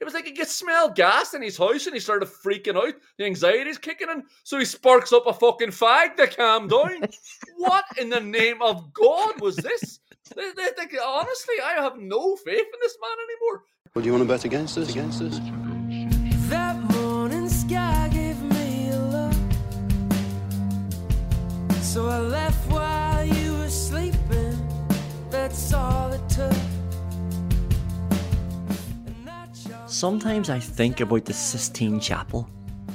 It was like he could smell gas in his house and he started freaking out. The anxiety's kicking in. So he sparks up a fucking fag to calm down. What in the name of God was this? Honestly, I have no faith in this man anymore. Well, do you want to bet against us? That morning sky gave me a look, so I left while you were sleeping. That's all it took. Sometimes I think about the Sistine Chapel.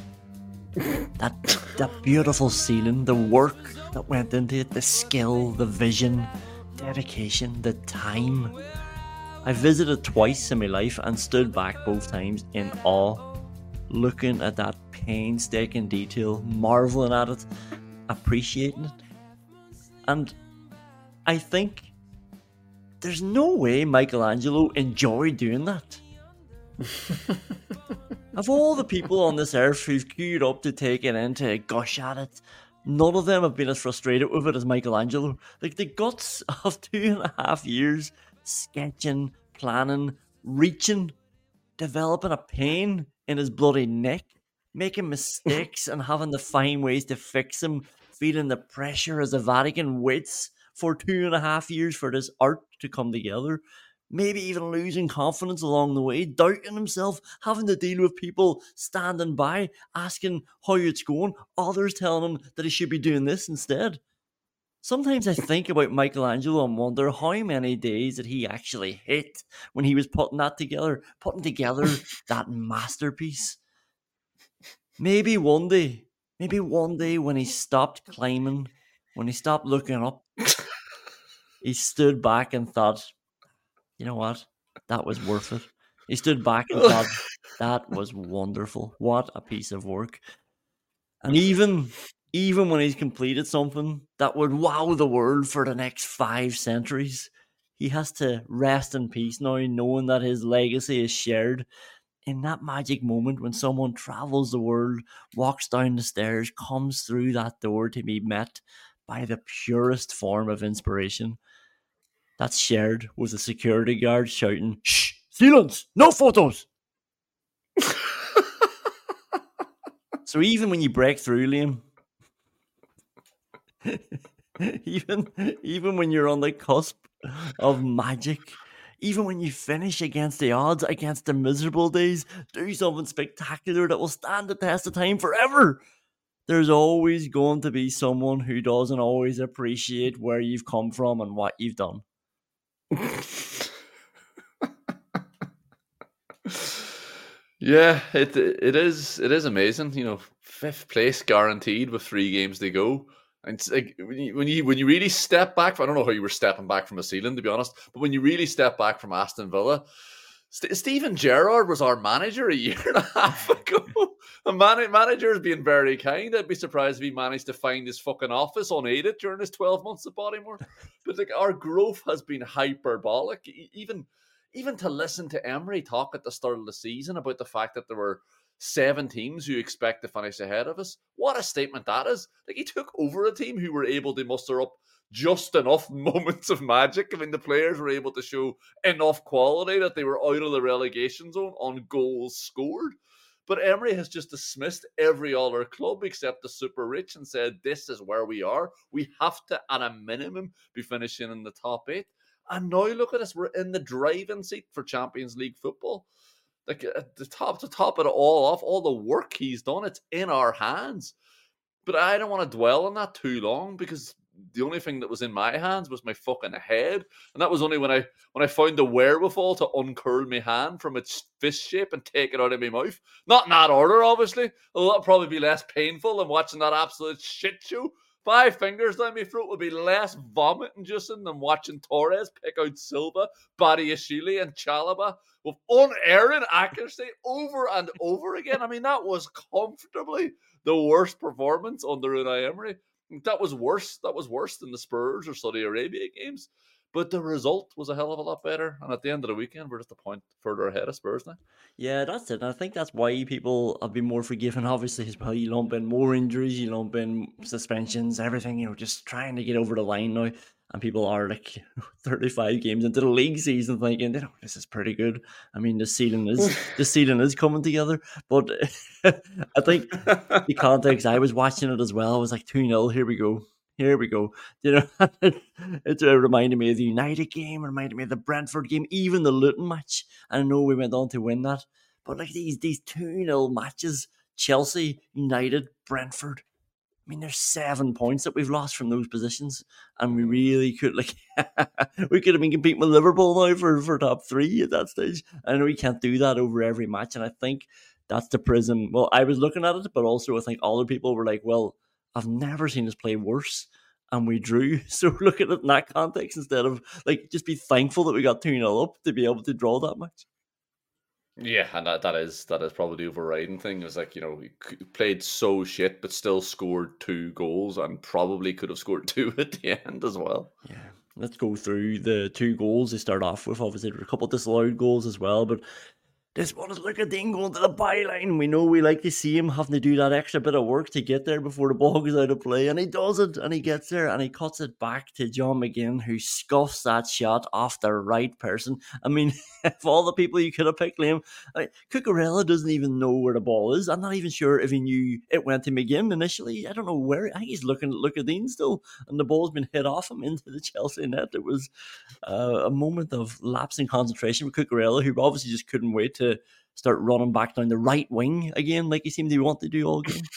that beautiful ceiling, the work that went into it, the skill, the vision, dedication, the time. I visited twice in my life and stood back both times in awe, looking at that painstaking detail, marvelling at it, appreciating it. And I think there's no way Michelangelo enjoyed doing that. Of all the people on this earth who've queued up to take it in, to gush at it, none of them have been as frustrated with it as Michelangelo. Like, the guts of 2.5 years sketching, planning, reaching, developing a pain in his bloody neck, making mistakes and having to find ways to fix them, feeling the pressure as the Vatican waits for 2.5 years for this art to come together. Maybe even losing confidence along the way, doubting himself, having to deal with people standing by, asking how it's going, others telling him that he should be doing this instead. Sometimes I think about Michelangelo and wonder how many days did he actually hit when he was putting together that masterpiece. Maybe one day when he stopped climbing, when he stopped looking up, he stood back and thought, you know what? That was worth it. He stood back and thought, that was wonderful. What a piece of work. And even when he's completed something that would wow the world for the next 5 centuries, he has to rest in peace now, knowing that his legacy is shared. In that magic moment when someone travels the world, walks down the stairs, comes through that door to be met by the purest form of inspiration, that's shared with a security guard shouting, "Shh! Silence! No photos!" So even when you break through, Liam, even when you're on the cusp of magic, even when you finish against the odds, against the miserable days, do something spectacular that will stand the test of time forever, there's always going to be someone who doesn't always appreciate where you've come from and what you've done. Yeah, it is amazing. 5th place guaranteed with 3 games to go. And it's like when you really step back, I don't know how you were stepping back from a ceiling, to be honest, but when you really step back from Aston Villa, Steven Gerrard was our manager a year and a half ago. The manager is being very kind. I'd be surprised if he managed to find his fucking office unaided during his 12 months at Bodymoor. But like, our growth has been hyperbolic. Even to listen to Emery talk at the start of the season about the fact that there were 7 teams who expect to finish ahead of us. What a statement that is. Like, he took over a team who were able to muster up just enough moments of magic. I mean, the players were able to show enough quality that they were out of the relegation zone on goals scored. But Emery has just dismissed every other club except the super rich and said, this is where we are. We have to, at a minimum, be finishing in the top 8. And now look at us. We're in the driving seat for Champions League football. Like, at to top it all off, all the work he's done, it's in our hands. But I don't want to dwell on that too long, because the only thing that was in my hands was my fucking head. And that was only when I found the wherewithal to uncurl my hand from its fist shape and take it out of my mouth. Not in that order, obviously. Although that'll probably be less painful than watching that absolute shit show. 5 fingers down my throat would be less vomiting just than watching Torres pick out Silva, Badiashile and Chalobah with unerring accuracy over and over again. I mean, that was comfortably the worst performance under Unai Emery. That was worse. That was worse than the Spurs or Saudi Arabia games. but the result was a hell of a lot better. And at the end of the weekend, we're just a point further ahead of Spurs now. Yeah, that's it. And I think that's why people have been more forgiving, obviously, as well. You lump in more injuries, you lump in suspensions, everything, just trying to get over the line now. And people are like 35 games into the league season thinking, this is pretty good. I mean, the ceiling is coming together. But I think the context, I was watching it as well. I was like 2-0, here we go. It reminded me of the United game, it reminded me of the Brentford game, even the Luton match. I know we went on to win that, but like these 2-0 matches, Chelsea, United, Brentford. I mean, there's 7 points that we've lost from those positions, and we really could we could have been competing with Liverpool now for top 3 at that stage. I know we can't do that over every match, and I think that's the prism. Well, I was looking at it, but also I think other people were like, well, I've never seen us play worse, and we drew. So look at it in that context instead of just be thankful that we got 2-0 up to be able to draw that much. Yeah, and that is probably the overriding thing. It was like, we played so shit, but still scored 2 goals and probably could have scored 2 at the end as well. Yeah, let's go through the 2 goals they start off with. Obviously, there were a couple of disallowed goals as well, but this one is Lucas Digne going to the byline. We know we like to see him having to do that extra bit of work to get there before the ball goes out of play, and he does it, and he gets there, and he cuts it back to John McGinn, who scuffs that shot off the right person. I mean, of all the people you could have picked, Liam, Cucurella doesn't even know where the ball is. I'm not even sure if he knew it went to McGinn initially. I don't know where. I think he's looking at Lucas Digne still, and the ball's been hit off him into the Chelsea net. It was a moment of lapsing concentration with Cucurella, who obviously just couldn't wait to start running back down the right wing again, like he seemed to want to do all game.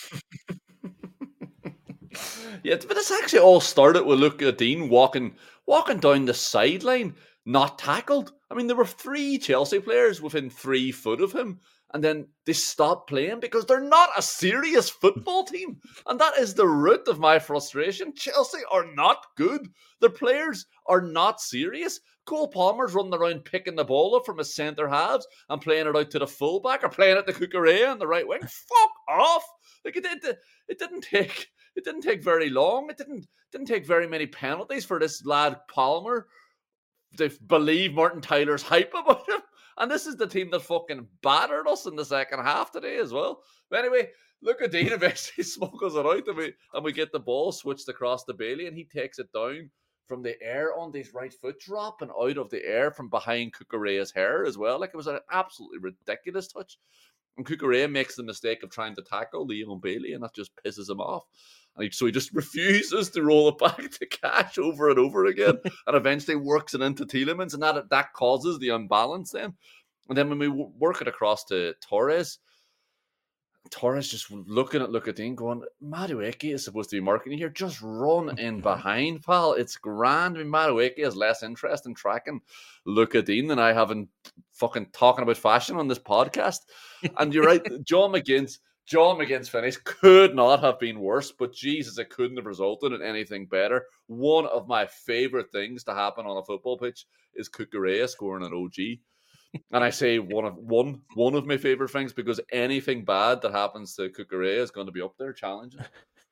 Yeah, but this actually all started with Lucas Digne walking down the sideline, not tackled. I mean, there were 3 Chelsea players within 3 foot of him, and then they stopped playing because they're not a serious football team. And that is the root of my frustration. Chelsea are not good. Their players are not serious. Cole Palmer's running around picking the ball up from his centre halves and playing it out to the fullback or playing it to Cucurella on the right wing. Fuck off! Like it didn't take very long. It didn't take very many penalties for this lad Palmer to believe Martin Tyler's hype about him. And this is the team that fucking battered us in the second half today as well. But anyway, Lucas Digne eventually smuggles it out and we get the ball switched across to Bailey, and he takes it down from the air on his right foot, dropping out of the air from behind Cucurella's hair as well. Like, it was an absolutely ridiculous touch. And Cucurella makes the mistake of trying to tackle Leon Bailey, and that just pisses him off. And so he just refuses to roll it back to Cash over and over again, and eventually works it into Tielemans, and that causes the unbalance then. And then when we work it across to Torres just looking at Lucas Digne going, Madueke is supposed to be marking you here. Just run in behind, pal. It's grand. I mean, Madueke has less interest in tracking Lucas Digne than I have in fucking talking about fashion on this podcast. And you're right, John McGinn's finish could not have been worse, but Jesus, it couldn't have resulted in anything better. One of my favourite things to happen on a football pitch is Cucurella scoring an OG. And I say one of my favourite things because anything bad that happens to Cucurella is going to be up there challenging.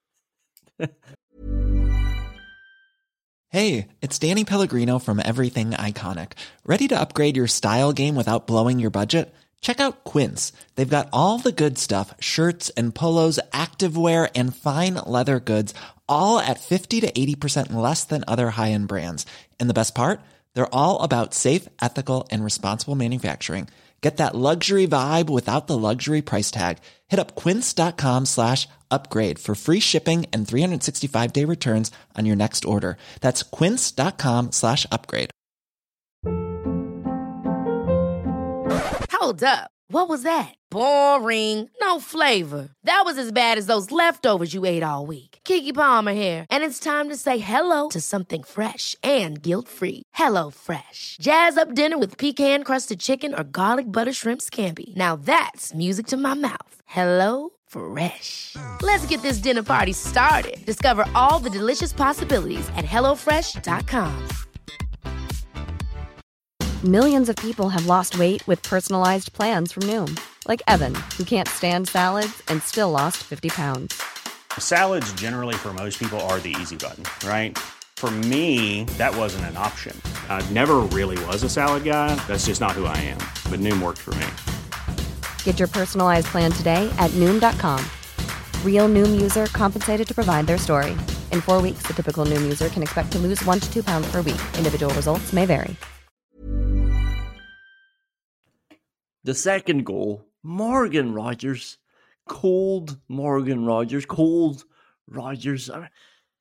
Hey, it's Danny Pellegrino from Everything Iconic. Ready to upgrade your style game without blowing your budget? Check out Quince. They've got all the good stuff, shirts and polos, activewear, and fine leather goods, all at 50 to 80% less than other high-end brands. And the best part? They're all about safe, ethical, and responsible manufacturing. Get that luxury vibe without the luxury price tag. Hit up quince.com/upgrade for free shipping and 365-day returns on your next order. That's quince.com/upgrade. Hold up. What was that? Boring. No flavor. That was as bad as those leftovers you ate all week. Keke Palmer here, and it's time to say hello to something fresh and guilt-free. Hello Fresh. Jazz up dinner with pecan-crusted chicken or garlic butter shrimp scampi. Now that's music to my mouth. Hello Fresh. Let's get this dinner party started. Discover all the delicious possibilities at hellofresh.com. Millions of people have lost weight with personalized plans from Noom. Like Evan, who can't stand salads and still lost 50 pounds. Salads generally for most people are the easy button, right? For me, that wasn't an option. I never really was a salad guy. That's just not who I am. But Noom worked for me. Get your personalized plan today at Noom.com. Real Noom user compensated to provide their story. In 4 weeks, the typical Noom user can expect to lose 1 to 2 pounds per week. Individual results may vary. The second goal, Morgan Rogers. Cold Morgan Rogers. Cold Rogers. I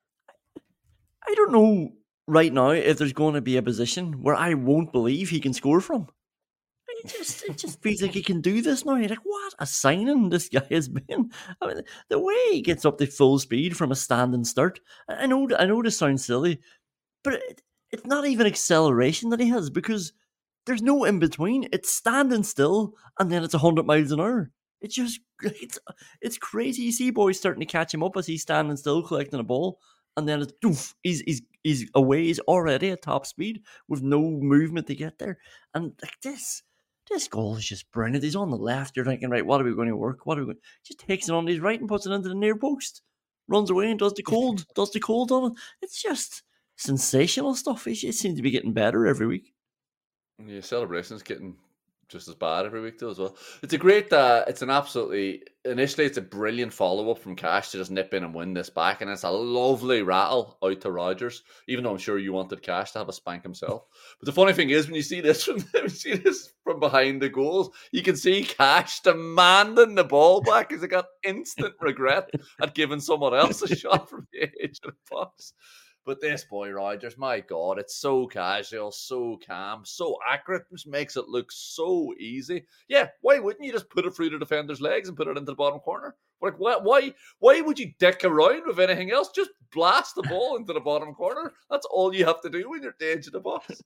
don't know right now if there's going to be a position where I won't believe he can score from. It just feels like he can do this now. You're like, what a signing this guy has been. I mean, the way he gets up to full speed from a standing start. I know this sounds silly, but it's not even acceleration that he has, because there's no in between. It's standing still and then it's 100 miles an hour. It's just it's crazy. You see boys starting to catch him up as he's standing still collecting a ball, and then it's doof, he's away. He's already at top speed with no movement to get there. And like this goal is just brilliant. He's on the left. You're thinking, right, what are we going to work? Just takes it on his right and puts it into the near post. Runs away and does the cold on it. It's just sensational stuff. He just seems to be getting better every week. Yeah, celebration's getting just as bad every week though as well. It's a great, initially it's a brilliant follow-up from Cash to just nip in and win this back, and it's a lovely rattle out to Rogers, even though I'm sure you wanted Cash to have a spank himself. But the funny thing is, when you see this from behind the goals, you can see Cash demanding the ball back because he got instant regret at giving someone else a shot from the edge of the box. But this boy, Rogers, my God, it's so casual, so calm, so accurate, which makes it look so easy. Yeah, why wouldn't you just put it through the defender's legs and put it into the bottom corner? Like, why would you dick around with anything else? Just blast the ball into the bottom corner. That's all you have to do when you're at the edge of the box.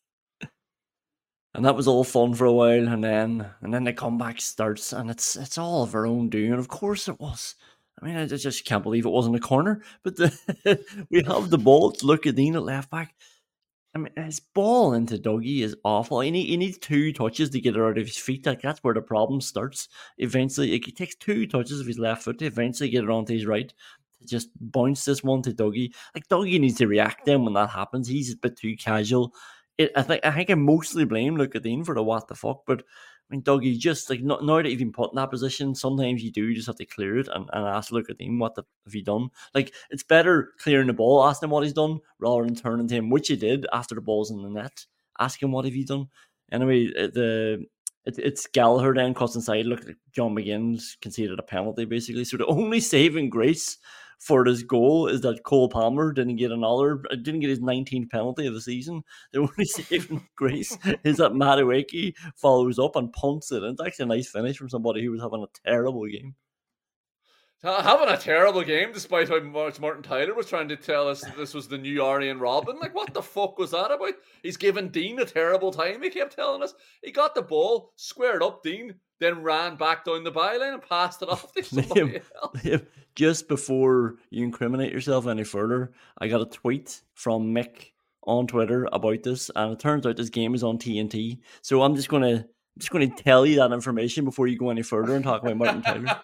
And that was all fun for a while, and then the comeback starts, and it's all of our own doing. Of course it was. I mean, I just can't believe it wasn't a corner. But we have the ball. It's Luca Dean at left back. I mean, his ball into Dougie is awful. He needs 2 touches to get it out of his feet. Like, that's where the problem starts. Eventually, it takes 2 touches of his left foot to eventually get it onto his right. To just bounce this one to Dougie. Like, Dougie needs to react then when that happens. He's a bit too casual. I think I mostly blame Luca Dean for the what the fuck, but I mean, Dougie, just like now that you've been put in that position, sometimes you do just have to clear it and ask Luca Dean, what have you done? Like, it's better clearing the ball, asking him what he's done, rather than turning to him, which he did after the ball's in the net, ask him what have you done. Anyway, it's Gallagher then cuts inside. Look, like John McGinn's conceded a penalty basically. So the only saving grace for this goal is that Cole Palmer didn't get his 19th penalty of the season. The only saving grace is that Madueke follows up and punts it. And it's actually a nice finish from somebody who was having a terrible game. Having a terrible game, despite how much Martin Tyler was trying to tell us that this was the new Arjen Robben. Like, what the fuck was that about? He's given Dean a terrible time, he kept telling us. He got the ball, squared up Dean, then ran back down the byline and passed it off to somebody else. Just before you incriminate yourself any further, I got a tweet from Mick on Twitter about this, and it turns out this game is on TNT. So I'm just going to tell you that information before you go any further and talk about Martin Tyler.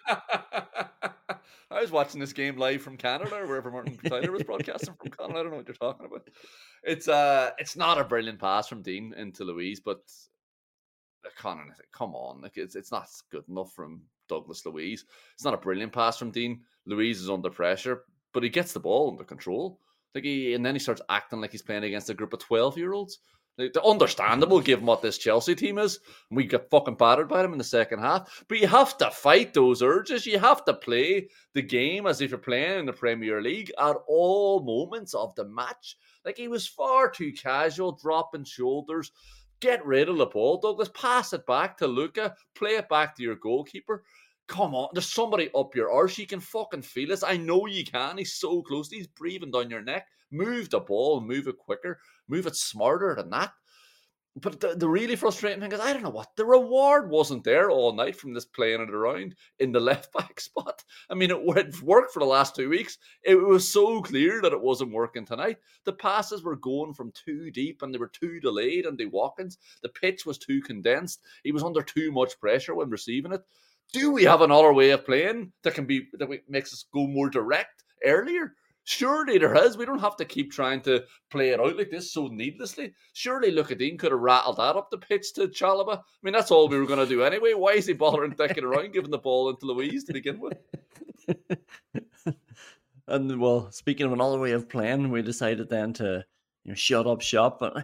I was watching this game live from Canada, or wherever Martin Tyler was broadcasting from Canada. I don't know what you're talking about. It's not a brilliant pass from Dean into Louise, but come on, like it's not good enough from Douglas Louise. It's not a brilliant pass from Dean. Louise is under pressure, but he gets the ball under control. And then he starts acting like he's playing against a group of 12-year-olds. Like, they're understandable given what this Chelsea team is. We got fucking battered by them in the second half. But you have to fight those urges. You have to play the game as if you're playing in the Premier League at all moments of the match. Like, he was far too casual, dropping shoulders. Get rid of the ball, Douglas. Pass it back to Luca. Play it back to your goalkeeper. Come on, there's somebody up your arse. You can fucking feel this. I know you can. He's so close. He's breathing down your neck. Move the ball and move it quicker. Move it smarter than that. But the really frustrating thing is, I don't know what, the reward wasn't there all night from this playing it around in the left-back spot. I mean, it worked for the last 2 weeks. It was so clear that it wasn't working tonight. The passes were going from too deep and they were too delayed and the walk-ins. The pitch was too condensed. He was under too much pressure when receiving it. Do we have another way of playing that makes us go more direct earlier? Surely there is. We don't have to keep trying to play it out like this so needlessly. Surely Luka-Dean could have rattled that up the pitch to Chalobah. I mean, that's all we were going to do anyway. Why is he bothering dicking around, giving the ball into Louise to begin with? And well, speaking of another way of playing, we decided then to shut up shop. Well,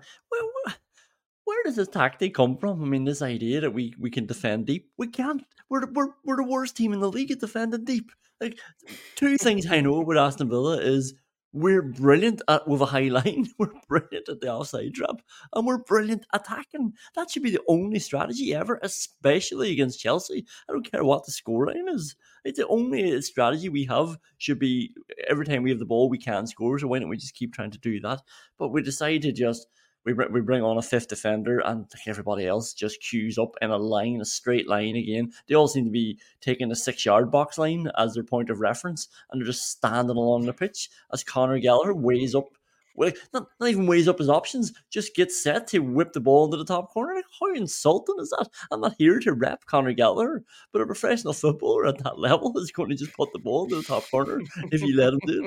where does this tactic come from? I mean, this idea that we can defend deep. We can't. We're the worst team in the league at defending deep. Like, two things I know about Aston Villa is we're brilliant with a high line, we're brilliant at the offside trap, and we're brilliant attacking. That should be the only strategy ever, especially against Chelsea. I don't care what the scoreline is. It's the only strategy we have should be every time we have the ball, we can score. So why don't we just keep trying to do that? But we decided to just we bring on a fifth defender, and everybody else just queues up in a straight line again. They all seem to be taking the 6-yard box line as their point of reference, and they're just standing along the pitch as Conor Gallagher weighs up. Well, not even weighs up his options, just gets set to whip the ball into the top corner. Like, how insulting is that? I'm not here to rep Conor Gallagher, but a professional footballer at that level is going to just put the ball into the top corner if you let him do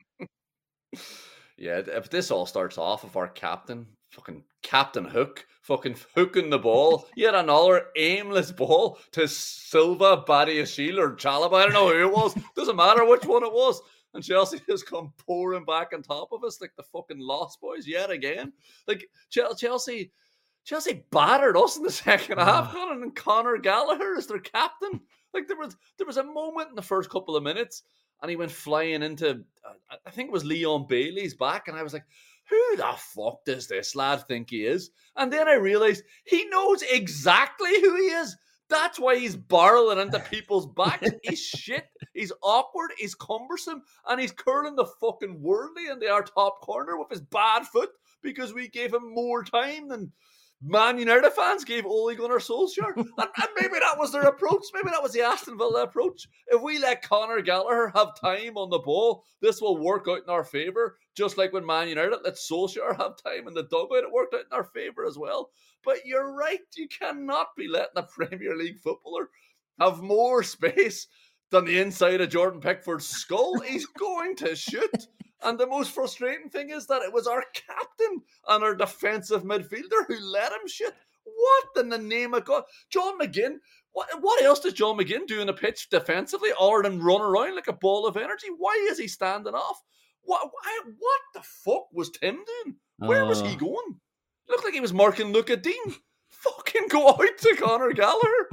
it. Yeah, if this all starts off with our captain, fucking Captain Hook, fucking hooking the ball, yet another aimless ball to Silva, Badiashile, or Chalobah, I don't know who it was, doesn't matter which one it was, and Chelsea has come pouring back on top of us like the fucking Lost Boys yet again. Like, Chelsea battered us in the second half, and Conor Gallagher is their captain. Like, there was a moment in the first couple of minutes, and he went flying into, I think it was Leon Bailey's back, and I was like, who the fuck does this lad think he is? And then I realised he knows exactly who he is. That's why he's barreling into people's backs. He's shit. He's awkward. He's cumbersome. And he's curling the fucking Worley into our top corner with his bad foot because we gave him more time than Man United fans gave Ole Gunnar Solskjaer. And maybe that was their approach. Maybe that was the Aston Villa approach. If we let Conor Gallagher have time on the ball, this will work out in our favour. Just like when Man United let Solskjaer have time in the dugout, it worked out in our favour as well. But you're right. You cannot be letting a Premier League footballer have more space than the inside of Jordan Pickford's skull. He's going to shoot. And the most frustrating thing is that it was our captain and our defensive midfielder who let him shoot. What in the name of God? John McGinn, what else does John McGinn do in a pitch defensively other than run around like a ball of energy? Why is he standing off? What the fuck was Tim doing? Where was he going? Looked like he was marking Luka-Dean. Fucking go out to Conor Gallagher.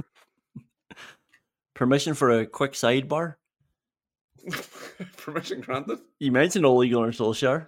Permission for a quick sidebar? Permission granted. You mentioned Ole Gunnar Solskjaer.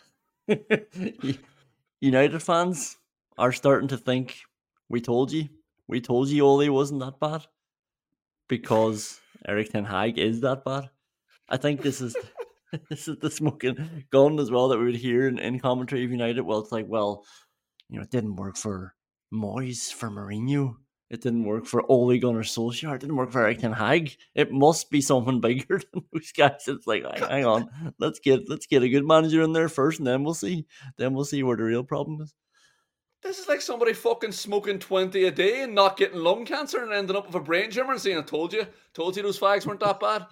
United fans are starting to think we told you Ole wasn't that bad because Erik ten Hag is that bad. I think this is the smoking gun as well that we would hear in commentary of United. Well, it's like, well, it didn't work for Moyes, for Mourinho. It didn't work for Ole Gunnar Solskjaer. It didn't work for Erik ten Hag. It must be something bigger than those guys. It's like, hang on, let's get a good manager in there first, and then we'll see. Then we'll see where the real problem is. This is like somebody fucking smoking 20 a day and not getting lung cancer and ending up with a brain tumor and saying, I told you those fags weren't that bad.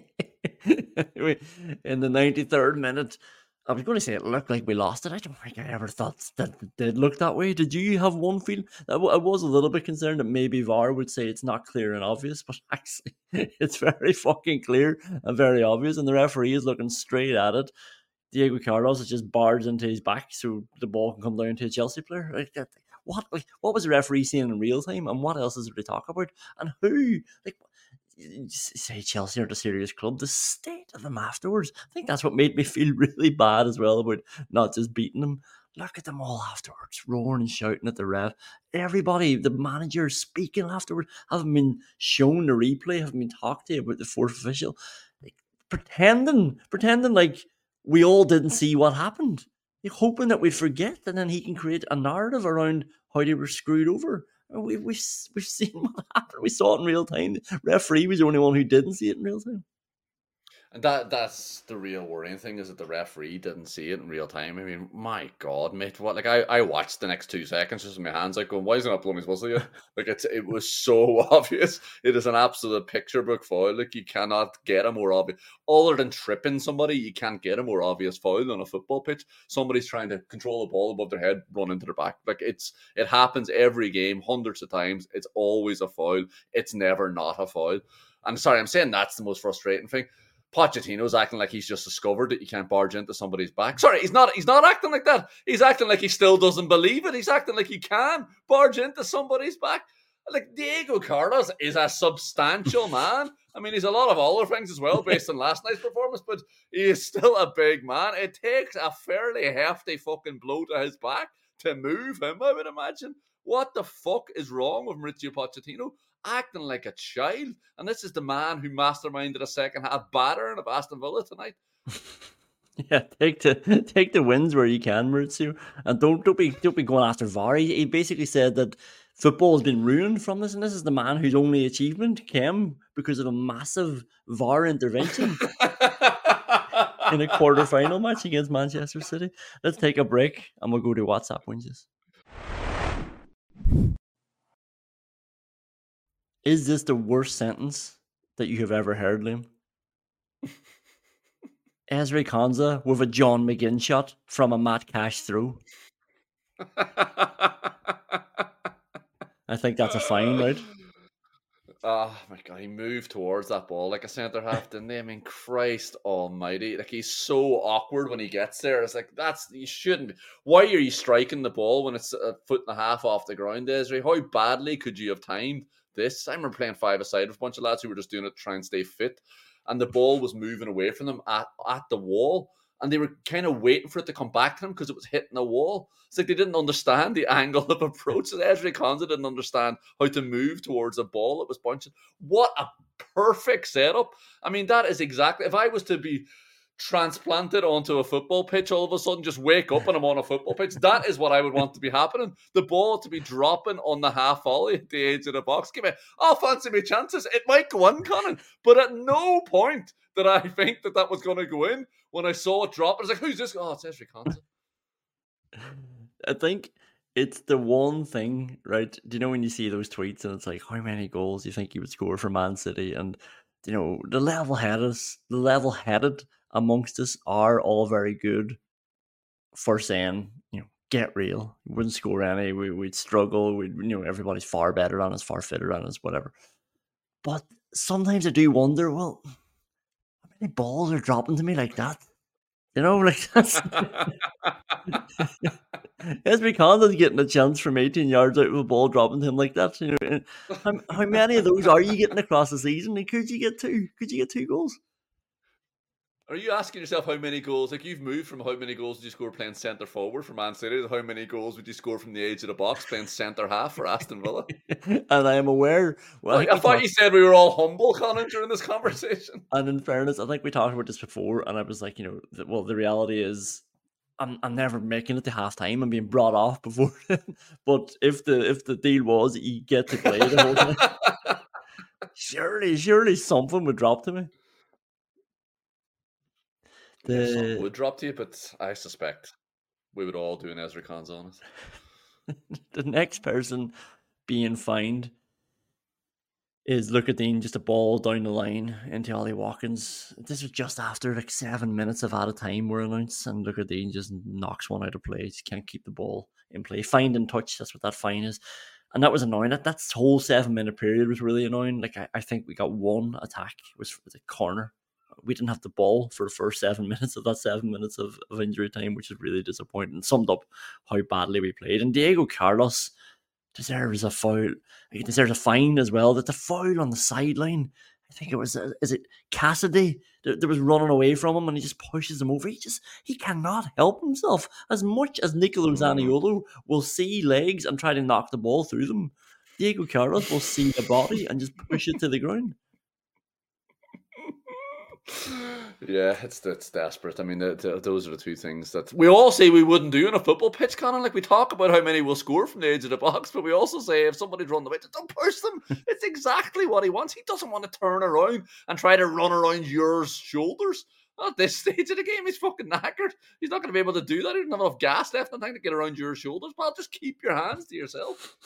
In the 93rd minute, I was going to say it looked like we lost it. I don't think I ever thought that it did look that way. Did you have one feeling? I was a little bit concerned that maybe VAR would say it's not clear and obvious, but actually it's very fucking clear and very obvious, and the referee is looking straight at it. Diego Carlos is just barged into his back so the ball can come down to a Chelsea player. What was the referee seeing in real time, and what else is there to talk about? And who? You say Chelsea aren't a serious club. The state of them afterwards, I think that's what made me feel really bad as well about not just beating them. Look at them all afterwards, roaring and shouting at the ref. Everybody, the manager speaking afterwards, haven't been shown the replay, haven't been talked to about the fourth official, pretending like we all didn't see what happened. Hoping that we'd forget, and then he can create a narrative around how they were screwed over. We've seen what happened. We saw it in real time. The referee was the only one who didn't see it in real time. And that's the real worrying thing, is that the referee didn't see it in real time. I mean, my God, mate, what? Like I watched the next 2 seconds just with my hands like going, why is he not blowing his whistle yet? Like it was so obvious. It is an absolute picture book foul. Like you cannot get a more obvious, other than tripping somebody, you can't get a more obvious foul on a football pitch. Somebody's trying to control the ball above their head, run into their back. Like it happens every game, hundreds of times. It's always a foul. It's never not a foul. I'm sorry, I'm saying that's the most frustrating thing. Pochettino's acting like he's just discovered that you can't barge into somebody's back. Sorry, he's not acting like that. He's acting like he still doesn't believe it. He's acting like he can barge into somebody's back. Like, Diego Carlos is a substantial man. I mean, he's a lot of other things as well based on last night's performance, but he is still a big man. It takes a fairly hefty fucking blow to his back to move him, I would imagine. What the fuck is wrong with Mauricio Pochettino? Acting like a child, and this is the man who masterminded a second half battering of Aston Villa tonight. Yeah, take the wins where you can, Maurizio, and don't be going after VAR. He basically said that football has been ruined from this, and this is the man whose only achievement came because of a massive VAR intervention in a quarter-final match against Manchester City. Let's take a break, and we'll go to WhatsApp wins. Is this the worst sentence that you have ever heard, Liam? Ezri Konsa with a John McGinn shot from a Matt Cash throw. I think that's a fine, right? Oh my God, he moved towards that ball like a centre half, didn't he? I mean, Christ almighty. Like, he's so awkward when he gets there. It's like, you shouldn't be. Why are you striking the ball when it's a foot and a half off the ground, Ezri? How badly could you have timed this? I remember playing five-a-side with a bunch of lads who were just doing it to try and stay fit, and the ball was moving away from them at the wall, and they were kind of waiting for it to come back to them because it was hitting the wall. It's like they didn't understand the angle of approach. Ezri Konsa didn't understand how to move towards a ball that was punching. What a perfect setup. I mean, that is exactly... If I was to be transplanted onto a football pitch, all of a sudden just wake up and I'm on a football pitch, that is what I would want to be happening. The ball to be dropping on the half volley at the edge of the box. I'll fancy my chances. It might go in, Conan, but at no point did I think that was going to go in. When I saw it drop, I was like, who's this? Oh, it's Ezri Konsa. I think it's the one thing, right? Do you know when you see those tweets and it's like, how many goals do you think he would score for Man City? And, you know, the level-headed amongst us are all very good for saying, you know, get real. We wouldn't score any. We'd struggle. Everybody's far better than us, far fitter than us, whatever. But sometimes I do wonder, well, how many balls are dropping to me like that? You know, like that's... Ezri Konsa's getting a chance from 18 yards out with a ball dropping to him like that. You know, how many of those are you getting across the season? Like, could you get two? Could you get 2 goals? Are you asking yourself how many goals? Like, you've moved from how many goals did you score playing centre forward for Man City to how many goals would you score from the edge of the box playing centre half for Aston Villa? And I am aware. Well, I thought you said we were all humble, Conan, during this conversation. And in fairness, I think we talked about this before, and I was like, you know, the reality is, I'm never making it to half time. I'm being brought off before. But if the deal was you get to play the whole time, surely something would drop to me. Something would drop to you, but I suspect we would all do an Ezri Konsa on it. The next person being fined is Luca-Dean, just a ball down the line into Ollie Watkins. This was just after like 7 minutes of added time were announced, and Luca-Dean just knocks one out of play. Just can't keep the ball in play. Fined and touch, that's what that fine is. And that was annoying. That whole 7-minute period was really annoying. Like, I think we got one attack. It was the corner. We didn't have the ball for the first 7 minutes of that 7 minutes of injury time, which is really disappointing. Summed up how badly we played. And Diego Carlos deserves a foul. He deserves a fine as well. That's a foul on the sideline. I think it was, is it Cassidy that was running away from him and he just pushes him over. He cannot help himself. As much as Nicolo Zaniolo will see legs and try to knock the ball through them, Diego Carlos will see the body and just push it to the ground. Yeah, it's desperate. I mean, those are the two things that we all say we wouldn't do in a football pitch, Conan. Like, we talk about how many will score from the edge of the box, but we also say if somebody's run the way, don't push them. It's exactly what he wants. He doesn't want to turn around and try to run around your shoulders. At this stage of the game, he's fucking knackered. He's not going to be able to do that. He doesn't have enough gas left in the tank to get around your shoulders. Pal, just keep your hands to yourself.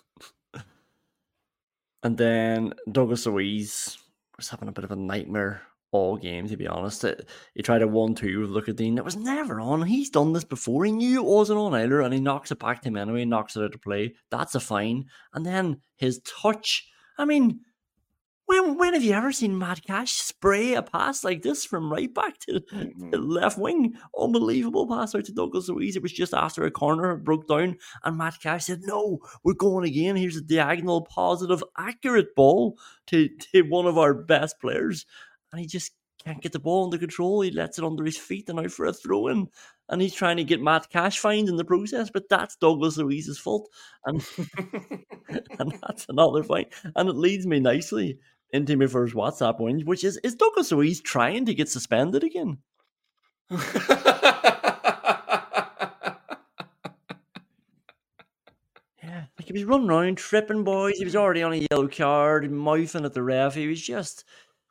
And then Douglas Luiz was having a bit of a nightmare all game, to be honest. He tried a 1-2 with Lucadine. It was never on. He's done this before. He knew it wasn't on either, and he knocks it back to him anyway, knocks it out of play. That's a fine. And then his touch. I mean, when have you ever seen Matt Cash spray a pass like this from right back to the left wing? Unbelievable pass out to Douglas Luiz. It was just after a corner broke down, and Matt Cash said, "No, we're going again. Here's a diagonal, positive, accurate ball to one of our best players." And he just can't get the ball under control. He lets it under his feet and out for a throw-in. And he's trying to get Matt Cash fined in the process, but that's Douglas Luiz's fault. And, and that's another fine. And it leads me nicely into my first WhatsApp win, which is Douglas Luiz trying to get suspended again? Yeah, like he was running around, tripping boys. He was already on a yellow card, mouthing at the ref. He was just...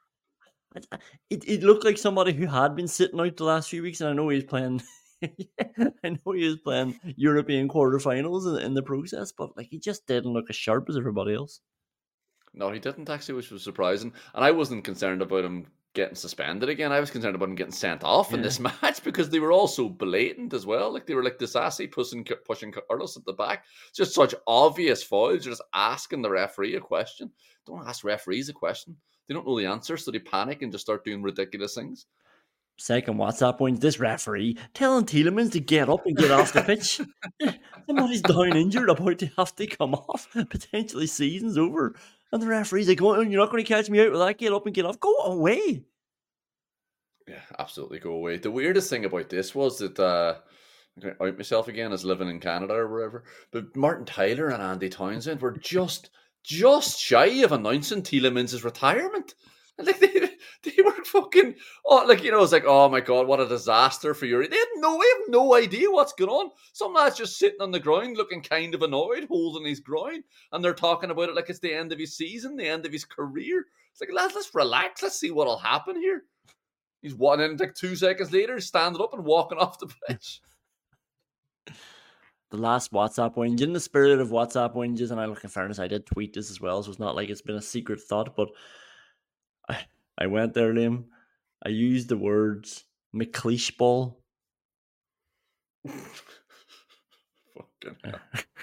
It looked like somebody who had been sitting out the last few weeks, and I know he was playing... I know he was playing European quarterfinals in the process, but like he just didn't look as sharp as everybody else. No, he didn't actually, which was surprising. And I wasn't concerned about him getting suspended again. I was concerned about him getting sent off in this match because they were all so blatant as well. Like they were like Disasi pushing Carlos at the back. Just such obvious fouls. You're just asking the referee a question. Don't ask referees a question. They don't know the answer, so they panic and just start doing ridiculous things. Second WhatsApp point, this referee telling Tielemans to get up and get off the pitch. Somebody's down injured, about to have to come off. Potentially season's over. And the referee's like, oh, you're not going to catch me out with that. Get up and get off. Go away. Yeah, absolutely go away. The weirdest thing about this was that, I'm going to out myself again as living in Canada or wherever, but Martin Tyler and Andy Townsend were just shy of announcing Tielemans' retirement. Like they were fucking, it's like, oh my God, what a disaster for Europe. They have no idea what's going on. Some lad's just sitting on the ground looking kind of annoyed, holding his groin, and they're talking about it like it's the end of his season, the end of his career. It's like, lads, let's relax. Let's see what'll happen here. He's walking in like 2 seconds later, he's standing up and walking off the pitch. The last WhatsApp whinge, in the spirit of WhatsApp whinges, and in fairness, I did tweet this as well, so it's not like it's been a secret thought, but I went there, Liam. I used the words McLeish ball. Fucking hell.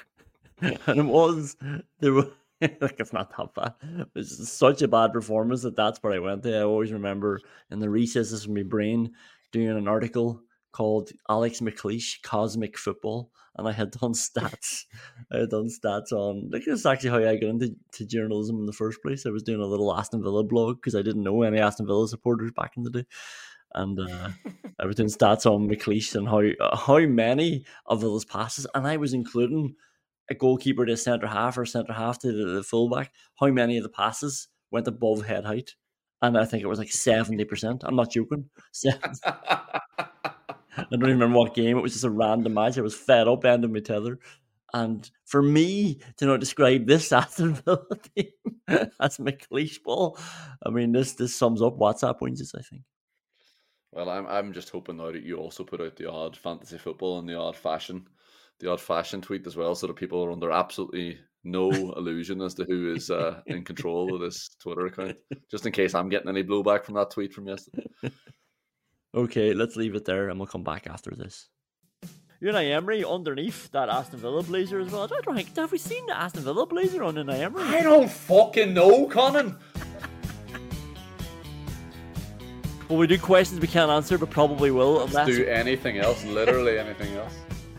And there were, like, it's not that bad. It was such a bad performance that's where I went to. I always remember in the recesses of my brain doing an article called Alex McLeish Cosmic Football, and I had done stats. On, like, this is actually how I got into journalism in the first place. I was doing a little Aston Villa blog because I didn't know any Aston Villa supporters back in the day, and I was doing stats on McLeish and how many of Villa's passes, and I was including a goalkeeper to centre half or centre half to the fullback. How many of the passes went above head height? And I think it was like 70%. I'm not joking. I don't even remember what game. It was just a random match. I was fed up, ending my tether. And for me to not describe this Aston Villa team as McLeish ball, I mean, this sums up WhatsApp wins, I think. Well, I'm just hoping now that you also put out the odd fantasy football and the odd fashion tweet as well, so that people are under absolutely no illusion as to who is in control of this Twitter account, just in case I'm getting any blowback from that tweet from yesterday. Okay, let's leave it there and we'll come back after this. Unai Emery underneath that Aston Villa blazer as well. I don't think, have we seen the Aston Villa blazer on Unai Emery? I don't fucking know, Conan. Well, we do questions we can't answer, but probably will. Let's do anything else, literally anything else.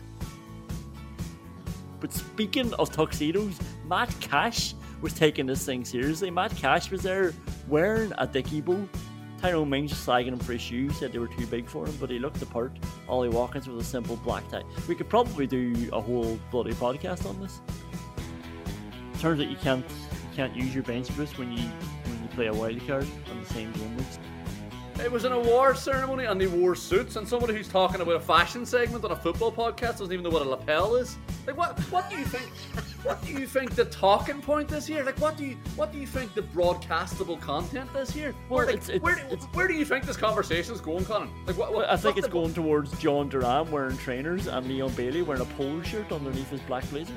But speaking of tuxedos, Matt Cash was taking this thing seriously. Matt Cash was there wearing a Dickie bow. Tyrone Mings was slagging him for his shoes, said they were too big for him, but he looked the part. Ollie Watkins with a simple black tie. We could probably do a whole bloody podcast on this. Turns out you can't use your bench boost when you play a wild card on the same game weeks. It was an award ceremony and they wore suits, and somebody who's talking about a fashion segment on a football podcast doesn't even know what a lapel is. Like, what do you think? What do you think the talking point is here? Like, what do you think the broadcastable content is here? Well, like, where do you think this conversation is going, Conan? Like, I think it's going towards John Duran wearing trainers and Leon Bailey wearing a polo shirt underneath his black blazer.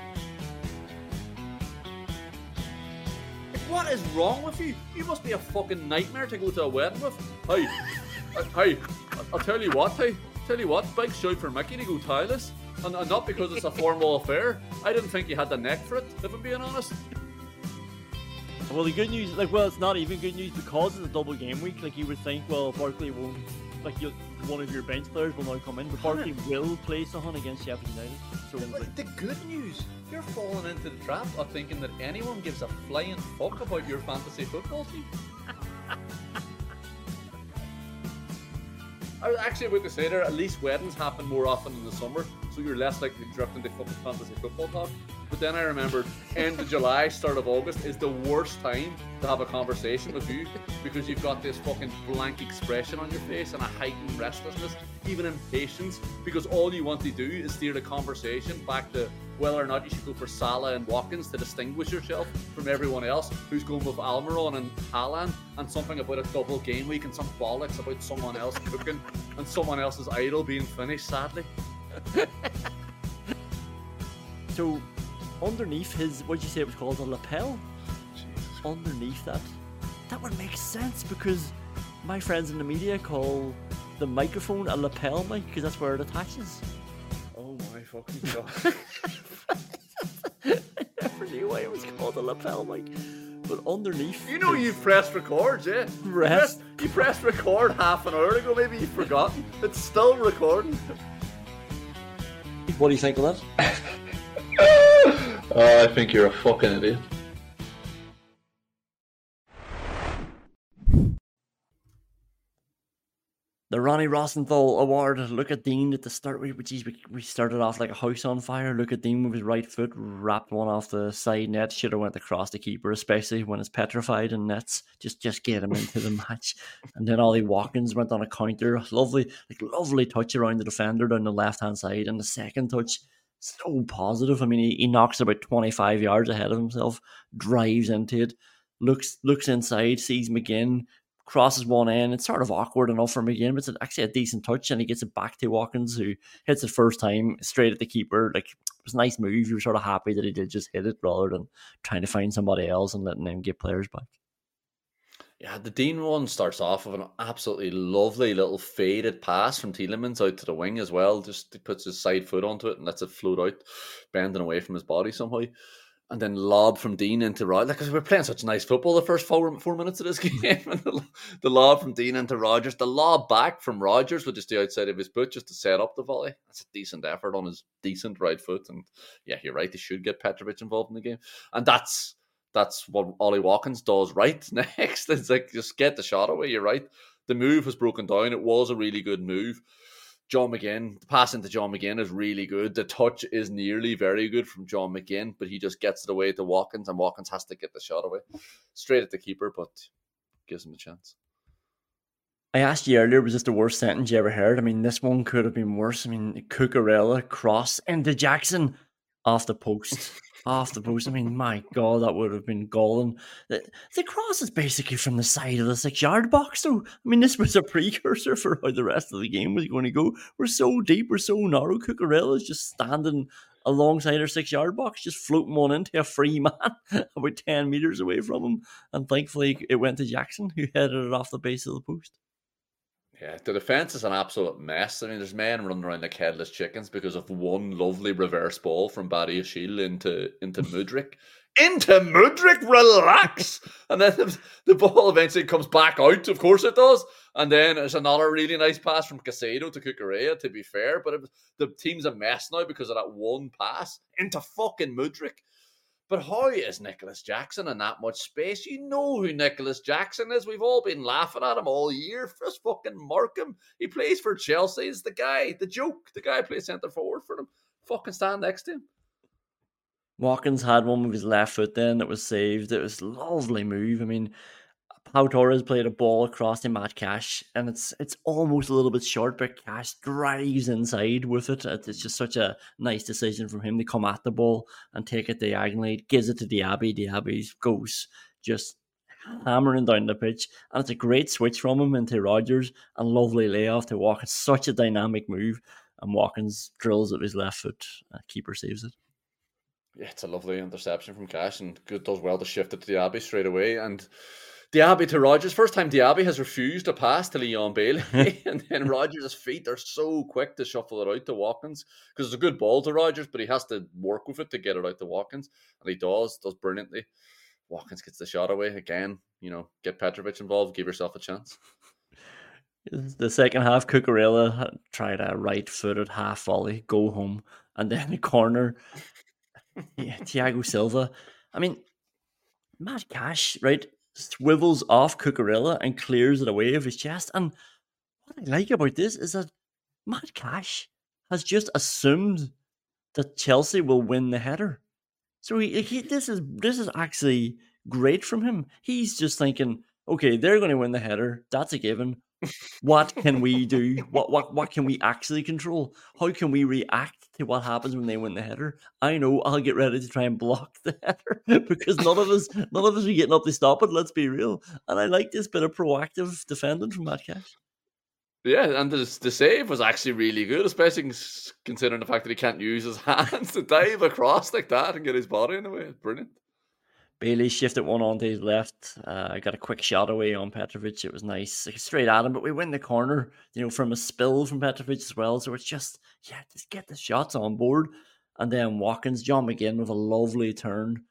What is wrong with you? You must be a fucking nightmare to go to a wedding with. Hey, I'll tell you what, big shout for Mickey to go tileless. And not because it's a formal affair. I didn't think you had the neck for it, if I'm being honest. Well, the good news, it's not even good news because it's a double game week. Like, you would think, well, Barkley won't, one of your bench players will now come in, but Barkley will play someone against Sheffield United. So, the good news, you're falling into the trap of thinking that anyone gives a flying fuck about your fantasy football team. I was actually about to say there, at least weddings happen more often in the summer, so you're less likely to drift into fucking fantasy football talk. But then I remembered, end of July, start of August is the worst time to have a conversation with you because you've got this fucking blank expression on your face and a heightened restlessness, even impatience, because all you want to do is steer the conversation back to whether or not you should go for Salah and Watkins to distinguish yourself from everyone else who's going with Almiron and Haaland, and something about a double game week and some bollocks about someone else cooking and someone else's idol being finished, sadly. So, underneath his, what did you say it was called, a lapel? Jesus. Underneath that would make sense because my friends in the media call the microphone a lapel mic because that's where it attaches. Oh my fucking god. I never knew why it was called a lapel mic. But underneath... You know you pressed record, yeah? You pressed record half an hour ago, maybe you've forgotten. It's still recording. What do you think of that? I think you're a fucking idiot. The Ronnie Rosenthal Award. Look at Dean at the start. We started off like a house on fire. Look at Dean with his right foot, wrapped one off the side net. Should have went across the keeper, especially when it's petrified in nets. Just get him into the match. And then Ollie Watkins went on a counter. Lovely touch around the defender down the left hand side. And the second touch, so positive. I mean, he knocks about 25 yards ahead of himself, drives into it, looks inside, sees McGinn, crosses one end. It's sort of awkward enough for McGinn, but it's actually a decent touch, and he gets it back to Watkins, who hits it first time straight at the keeper. Like, it was a nice move. You were sort of happy that he did just hit it rather than trying to find somebody else and letting them get players back. Yeah, the Dean one starts off with an absolutely lovely little faded pass from Tielemans out to the wing as well. Just he puts his side foot onto it and lets it float out, bending away from his body somehow. And then lob from Dean into Rogers. Because we're playing such nice football the first four minutes of this game. And the lob from Dean into Rogers. The lob back from Rogers with just the outside of his foot just to set up the volley. That's a decent effort on his decent right foot. And yeah, you're right. They should get Petrovic involved in the game. And that's what Ollie Watkins does right next. It's like, just get the shot away. You're right. The move was broken down. It was a really good move. John McGinn, the pass into John McGinn is really good. The touch is nearly very good from John McGinn, but he just gets it away to Watkins, and Watkins has to get the shot away. Straight at the keeper, but gives him a chance. I asked you earlier, was this the worst sentence you ever heard? I mean, this one could have been worse. I mean, Cucurella, cross into Jackson, off the post. Off the post. I mean, my God, that would have been galling. The cross is basically from the side of the 6-yard box, though. I mean, this was a precursor for how the rest of the game was going to go. We're so deep, we're so narrow. Cucurella's just standing alongside our 6-yard box, just floating one into a free man about 10 metres away from him. And thankfully, it went to Jackson, who headed it off the base of the post. Yeah, the defence is an absolute mess. I mean, there's men running around like headless chickens because of one lovely reverse ball from Barry Ashil into Mudryk. Into Mudryk, relax! And then the ball eventually comes back out, of course it does. And then there's another really nice pass from Casado to Cucurella, to be fair. But the team's a mess now because of that one pass into fucking Mudryk. But how is Nicholas Jackson in that much space? You know who Nicholas Jackson is. We've all been laughing at him all year. Just fucking mark him. He plays for Chelsea. He's the guy, the joke. The guy plays centre forward for them. Fucking stand next to him. Watkins had one with his left foot then that was saved. It was a lovely move. I mean, Pau Torres played a ball across to Matt Cash, and it's almost a little bit short, but Cash drives inside with it. It's just such a nice decision from him to come at the ball and take it diagonally, gives it to Diaby. Diaby goes just hammering down the pitch, and it's a great switch from him into Rodgers and lovely layoff to Watkins. Such a dynamic move, and Watkins drills at his left foot. Keeper saves it. Yeah, it's a lovely interception from Cash, and good does well to shift it to Diaby straight away. And Diaby to Rodgers. First time Diaby has refused a pass to Leon Bailey, and then Rodgers' feet are so quick to shuffle it out to Watkins, because it's a good ball to Rodgers, but he has to work with it to get it out to Watkins, and he does brilliantly. Watkins gets the shot away again. Get Petrovic involved, give yourself a chance. The second half, Cucurella tried a right-footed half volley, go home, and then the corner. Yeah, Thiago Silva. I mean, Matt Cash, right, swivels off Cucurella and clears it away of his chest. And what I like about this is that Matt Cash has just assumed that Chelsea will win the header. So this is actually great from him. He's just thinking, okay, they're going to win the header. That's a given. What can we do? What can we actually control? How can we react to what happens when they win the header? I know I'll get ready to try and block the header, because none of us are getting up to stop it. Let's be real. And I like this bit of proactive defending from Matt Cash. Yeah, and the save was actually really good, especially considering the fact that he can't use his hands to dive across like that and get his body in the way. It's brilliant. Bailey shifted one onto his left. I got a quick shot away on Petrovic. It was nice, straight at him. But we win the corner, from a spill from Petrovic as well. So it's just get the shots on board. And then Watkins, John McGinn with a lovely turn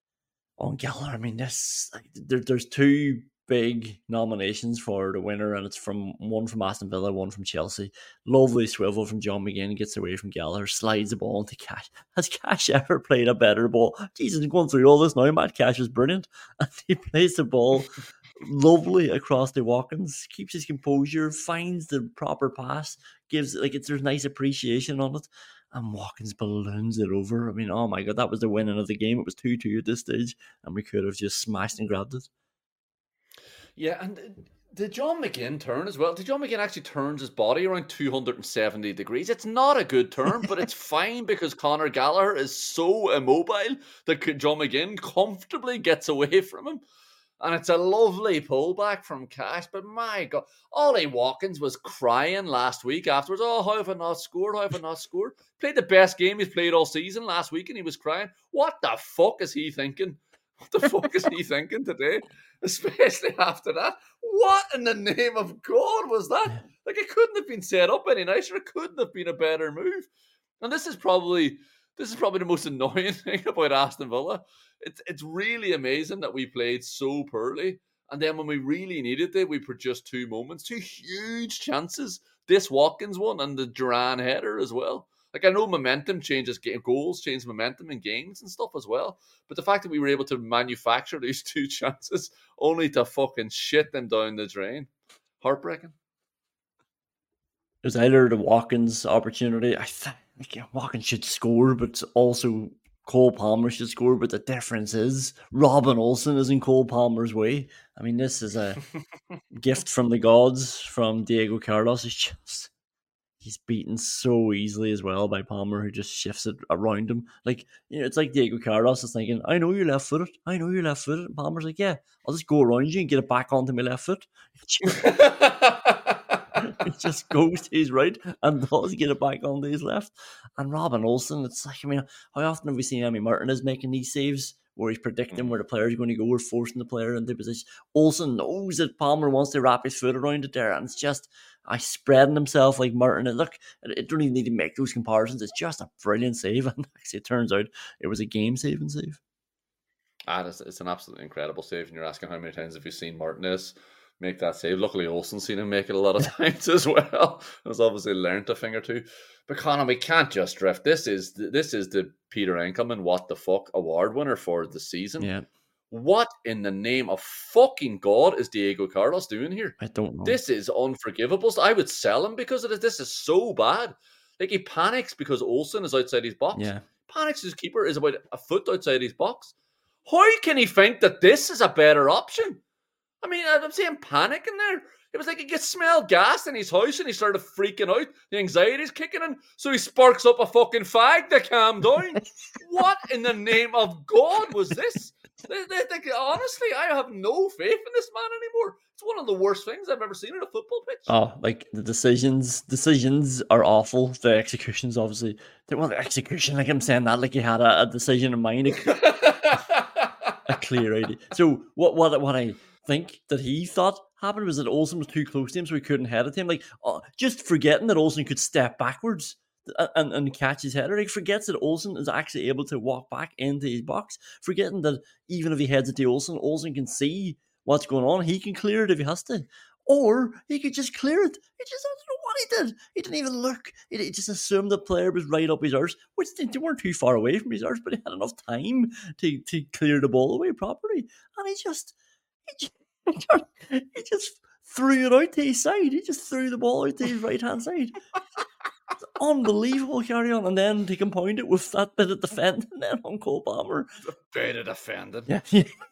on Gallagher. I mean, there's two big nominations for the winner, and it's one from Aston Villa, one from Chelsea. Lovely swivel from John McGinn, gets away from Gallagher, slides the ball into Cash. Has Cash ever played a better ball? Jesus, I'm going through all this now. Matt Cash is brilliant, and he plays the ball lovely across to Watkins, keeps his composure, finds the proper pass, gives there's nice appreciation on it, and Watkins balloons it over. I mean, oh my God, that was the winning of the game. It was 2-2 at this stage, and we could have just smashed and grabbed it. Yeah, and did John McGinn turn as well? Did John McGinn actually turns his body around 270 degrees? It's not a good turn, but it's fine because Conor Gallagher is so immobile that John McGinn comfortably gets away from him. And it's a lovely pullback from Cash. But my God, Ollie Watkins was crying last week afterwards. Oh, how have I not scored? How have I not scored? Played the best game he's played all season last week, and he was crying. What the fuck is he thinking? What the fuck is he thinking today? Especially after that. What in the name of God was that? It couldn't have been set up any nicer. It couldn't have been a better move. And this is probably the most annoying thing about Aston Villa. It's really amazing that we played so poorly. And then when we really needed it, we produced two huge chances. This Watkins one and the Duran header as well. I know momentum changes goals, change momentum in games and stuff as well. But the fact that we were able to manufacture these two chances only to fucking shit them down the drain. Heartbreaking. It was either the Watkins opportunity. I think Watkins should score, but also Cole Palmer should score. But the difference is Robin Olsen is in Cole Palmer's way. I mean, this is a gift from the gods from Diego Carlos. It's just... he's beaten so easily as well by Palmer, who just shifts it around him. It's like Diego Carlos is thinking, I know you're left-footed. And Palmer's like, yeah, I'll just go around you and get it back onto my left foot. It just goes to his right and does get it back onto his left. And Robin Olsen, it's like, I mean, how often have we seen Emi Martinez making these saves where he's predicting where the player's going to go or forcing the player into position? Olsen knows that Palmer wants to wrap his foot around it there, and it's just spreading himself like Martin. Look, it don't even need to make those comparisons. It's just a brilliant save, and actually it turns out it was a game-saving save. It's an absolutely incredible save, and you're asking how many times have you seen Martinez make that save? Luckily, Olsen's seen him make it a lot of times as well. He's obviously learned a thing or two. But Conor, we can't just drift. This is the Peter Enkelman What the Fuck award winner for the season. Yeah. What in the name of fucking God is Diego Carlos doing here? I don't know. This is unforgivable. I would sell him because of this. This is so bad. He panics because Olsen is outside his box. Yeah. Panics his keeper is about a foot outside his box. How can he think that this is a better option? I mean, I'm saying panic in there. It was like he could smell gas in his house and he started freaking out. The anxiety's kicking in. So he sparks up a fucking fag to calm down. What in the name of God was this? Honestly, I have no faith in this man anymore. It's one of the worst things I've ever seen in a football pitch. Oh, like the decisions are awful. The executions, obviously. Well, the execution, like I'm saying that, like he had a decision in mind, a clear idea. So what I think that he thought happened was that Olsen was too close to him, so he couldn't head at him. Like just forgetting that Olsen could step backwards and catch his header. He forgets that Olsen is actually able to walk back into his box. Forgetting that even if he heads it to Olsen can see what's going on. He can clear it if he has to. Or he could just clear it. He just, I don't know what he did. He didn't even look. He just assumed the player was right up his arse, which they weren't too far away from his arse, but he had enough time to clear the ball away properly. And he just threw it out to his side. He just threw the ball out to his right-hand side. It's unbelievable carry on. And then to compound it with that bit of defending then on Cole Palmer. The bit of defending. Yeah.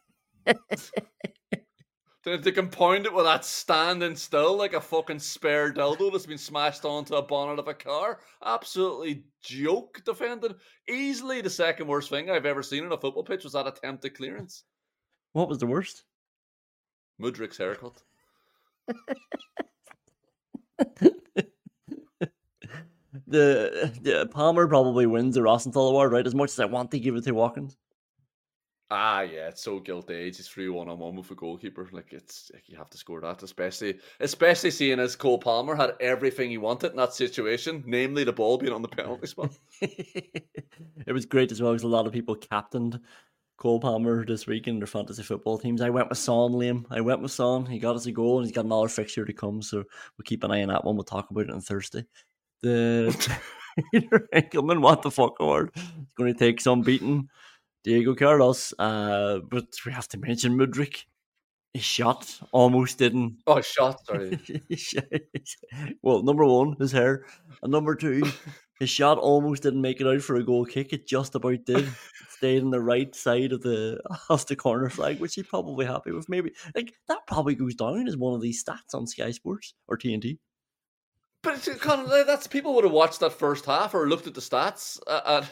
To compound it with that standing still like a fucking spare dildo that's been smashed onto a bonnet of a car. Absolutely joke defending. Easily the second worst thing I've ever seen in a football pitch was that attempted clearance. What was the worst? Mudryk's haircut. the Palmer probably wins the Rosenthal Award, right? As much as I want to give it to Watkins. Ah, yeah, it's so guilty. He's free one-on-one with a goalkeeper. Like it's you have to score that, especially seeing as Cole Palmer had everything he wanted in that situation, namely the ball being on the penalty spot. It was great as well because a lot of people captained Cole Palmer this week in their fantasy football teams. I went with Son, Liam. I went with Son. He got us a goal and he's got another fixture to come, so we'll keep an eye on that one. We'll talk about it on Thursday. The Peter Enkelman What the Fuck Award is going to take some beating. Diego Carlos, but we have to mention Mudryk. His shot almost didn't. Oh, shot, sorry. Well, number one, his hair. And number two, his shot almost didn't make it out for a goal kick. It just about did. It stayed on the right side of the corner flag, which he's probably happy with. Maybe like that probably goes down as one of these stats on Sky Sports or TNT. But it's kind of that's people would have watched that first half or looked at the stats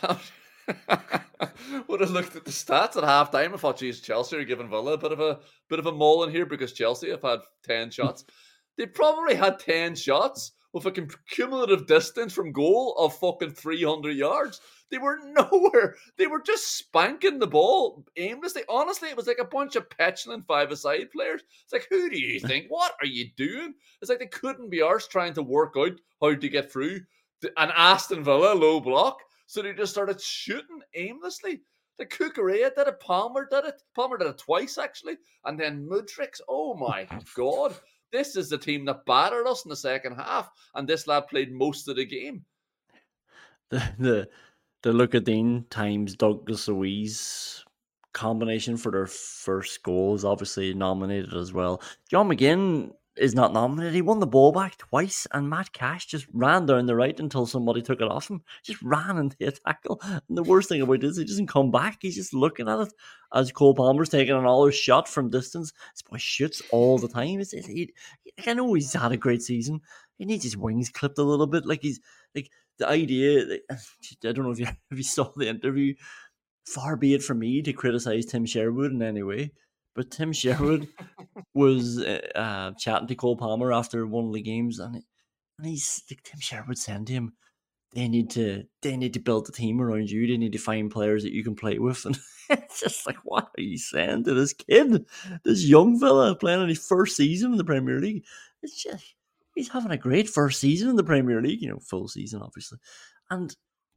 would have looked at the stats at halftime and thought, geez, Chelsea are giving Villa a bit of a maul in here because Chelsea have had 10 shots. They probably had 10 shots with a cumulative distance from goal of fucking 300 yards. They were nowhere. They were just spanking the ball aimlessly. Honestly, it was like a bunch of petulant five-a-side players. It's like, who do you think? What are you doing? It's like they couldn't be arsed trying to work out how to get through an Aston Villa low block. So they just started shooting aimlessly. The Cucurella did it. Palmer did it. Palmer did it twice, actually. And then Mudryk. Oh, my God. This is the team that battered us in the second half. And this lad played most of the game. The Lucadine times Douglas Luiz combination for their first goal is obviously nominated as well. John McGinn is not nominated. He won the ball back twice, and Matt Cash just ran down the right until somebody took it off him. Just ran into a tackle. And the worst thing about it is he doesn't come back. He's just looking at it as Cole Palmer's taking another shot from distance. This boy shoots all the time. I know he's had a great season. He needs his wings clipped a little bit. Like he's like the idea. I don't know if you saw the interview. Far be it from me to criticize Tim Sherwood in any way. But Tim Sherwood was chatting to Cole Palmer after one of the games, and he's like, Tim Sherwood saying to him, "They need to build a team around you. They need to find players that you can play with." And it's just like, what are you saying to this kid, this young fella playing in his first season in the Premier League? It's just he's having a great first season in the Premier League, full season obviously, and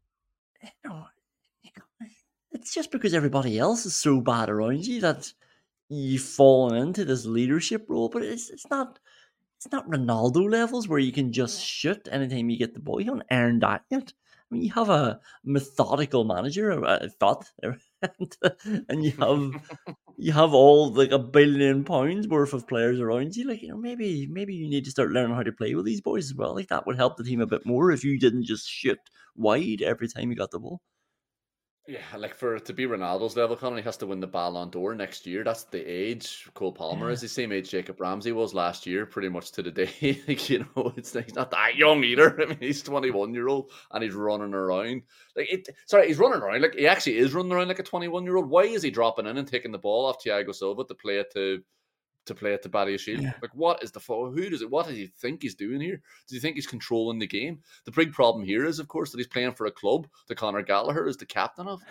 it's just because everybody else is so bad around you that you've fallen into this leadership role, but it's not Ronaldo levels where you can just shoot anytime you get the ball. You haven't earned that yet. I mean, you have a methodical manager, I thought, and you have all like £1 billion worth of players around you. Like, maybe you need to start learning how to play with these boys as well. Like that would help the team a bit more if you didn't just shoot wide every time you got the ball. Yeah, like for it to be Ronaldo's level, Conor, he has to win the Ballon d'Or next year. That's the age Cole Palmer is. The same age Jacob Ramsey was last year, pretty much to the day. Like, he's not that young either. I mean, he's 21-year-old and he's running around. He's running around. Like, he actually is running around like a 21-year-old. Why is he dropping in and taking the ball off Thiago Silva to play it to Badiashile? Yeah. Like, what is the what does he think he's doing here? Does he think he's controlling the game? The big problem here is, of course, that he's playing for a club that Conor Gallagher is the captain of.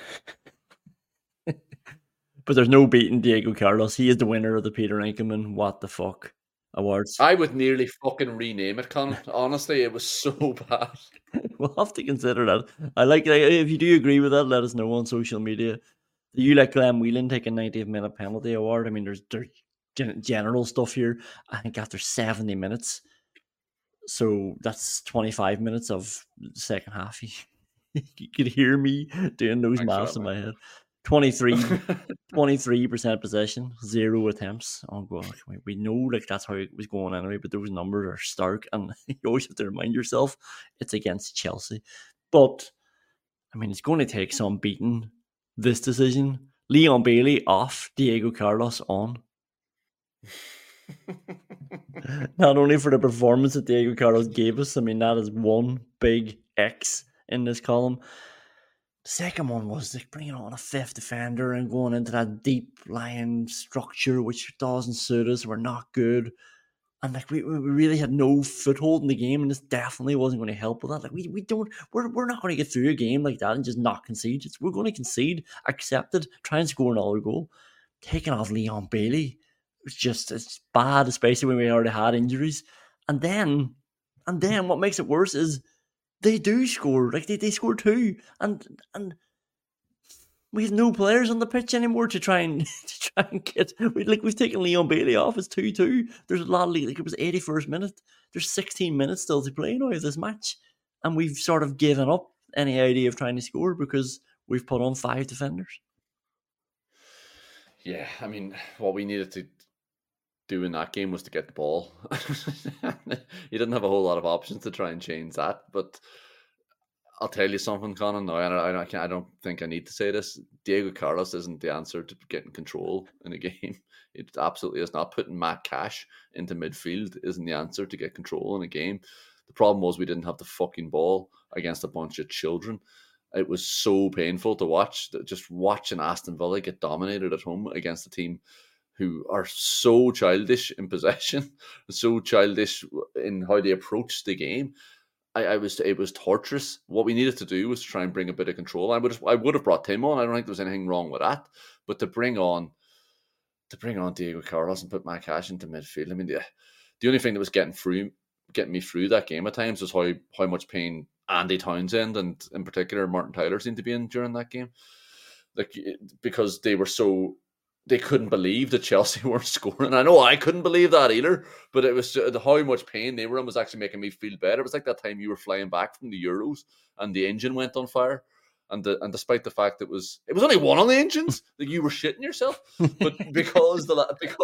But there's no beating Diego Carlos. He is the winner of the Peter Enkelman What the Fuck Awards. I would nearly fucking rename it, Con. Honestly, it was so bad. We'll have to consider that. I like if you do agree with that, let us know on social media. Do you like Glenn Whelan taking 90th minute penalty award? I mean, there's general stuff here. I think after 70 minutes, so that's 25 minutes of the second half. You could hear me doing those maths in my head. 23% possession, 0 attempts. Oh god, we know like that's how it was going anyway, but those numbers are stark, and you always have to remind yourself it's against Chelsea. But I mean, it's going to take some beating. This decision: Leon Bailey off, Diego Carlos on. Not only for the performance that Diego Carlos gave us, I mean, that is one big X in this column. The second one was like bringing on a fifth defender and going into that deep lying structure, which doesn't suit us. We're not good. And like we really had no foothold in the game, and this definitely wasn't going to help with that. Like we're not going to get through a game like that and just not concede. We're going to concede, accept it, try and score another goal. Taking off Leon Bailey, it's bad, especially when we already had injuries. And then what makes it worse is they do score. Like they score 2, and we have no players on the pitch anymore to try and get. We've taken Leon Bailey off. It's 2-2. There's a lot of it was 81st minute. There's 16 minutes still to play now of this match, and we've sort of given up any idea of trying to score because we've put on 5 defenders. Yeah, I mean, what we needed to do in that game was to get the ball. You didn't have a whole lot of options to try and change that, but I'll tell you something, Conan. No, I don't think I need to say this. Diego Carlos isn't the answer to getting control in a game. It absolutely is not. Putting Matt Cash into midfield isn't the answer to get control in a game. The problem was we didn't have the fucking ball against a bunch of children. It was so painful to watch. Just watching Aston Villa get dominated at home against a team who are so childish in possession, so childish in how they approach the game. It was torturous. What we needed to do was try and bring a bit of control. I would have brought Tim on. I don't think there was anything wrong with that. But to bring on Diego Carlos and put Matt Cash into midfield, I mean, the only thing that was getting me through that game at times was how much pain Andy Townsend and in particular Martin Tyler seemed to be in during that game, like because they couldn't believe that Chelsea weren't scoring. I know I couldn't believe that either, but it was how much pain they were in was actually making me feel better. It was like that time you were flying back from the Euros and the engine went on fire. And despite the fact it was only one of the engines, that you were shitting yourself, but because the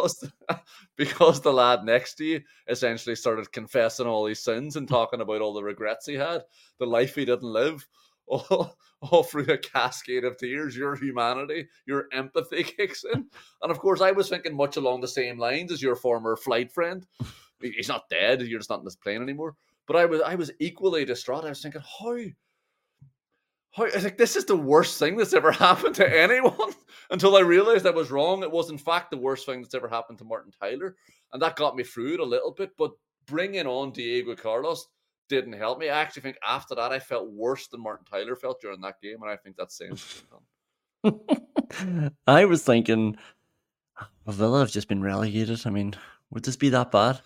lad next to you essentially started confessing all his sins and talking about all the regrets he had, the life he didn't live, all through a cascade of tears, your humanity, your empathy kicks in. And of course, I was thinking much along the same lines as your former flight friend. He's not dead; you're just not in this plane anymore. But I was equally distraught. I was thinking, how I was like, this is the worst thing that's ever happened to anyone. Until I realized I was wrong. It was in fact the worst thing that's ever happened to Martin Tyler, and that got me through it a little bit. But bringing on Diego Carlos didn't help me. I actually think after that I felt worse than Martin Tyler felt during that game, and I think that's saying something. I was thinking, Villa have just been relegated. I mean, would this be that bad?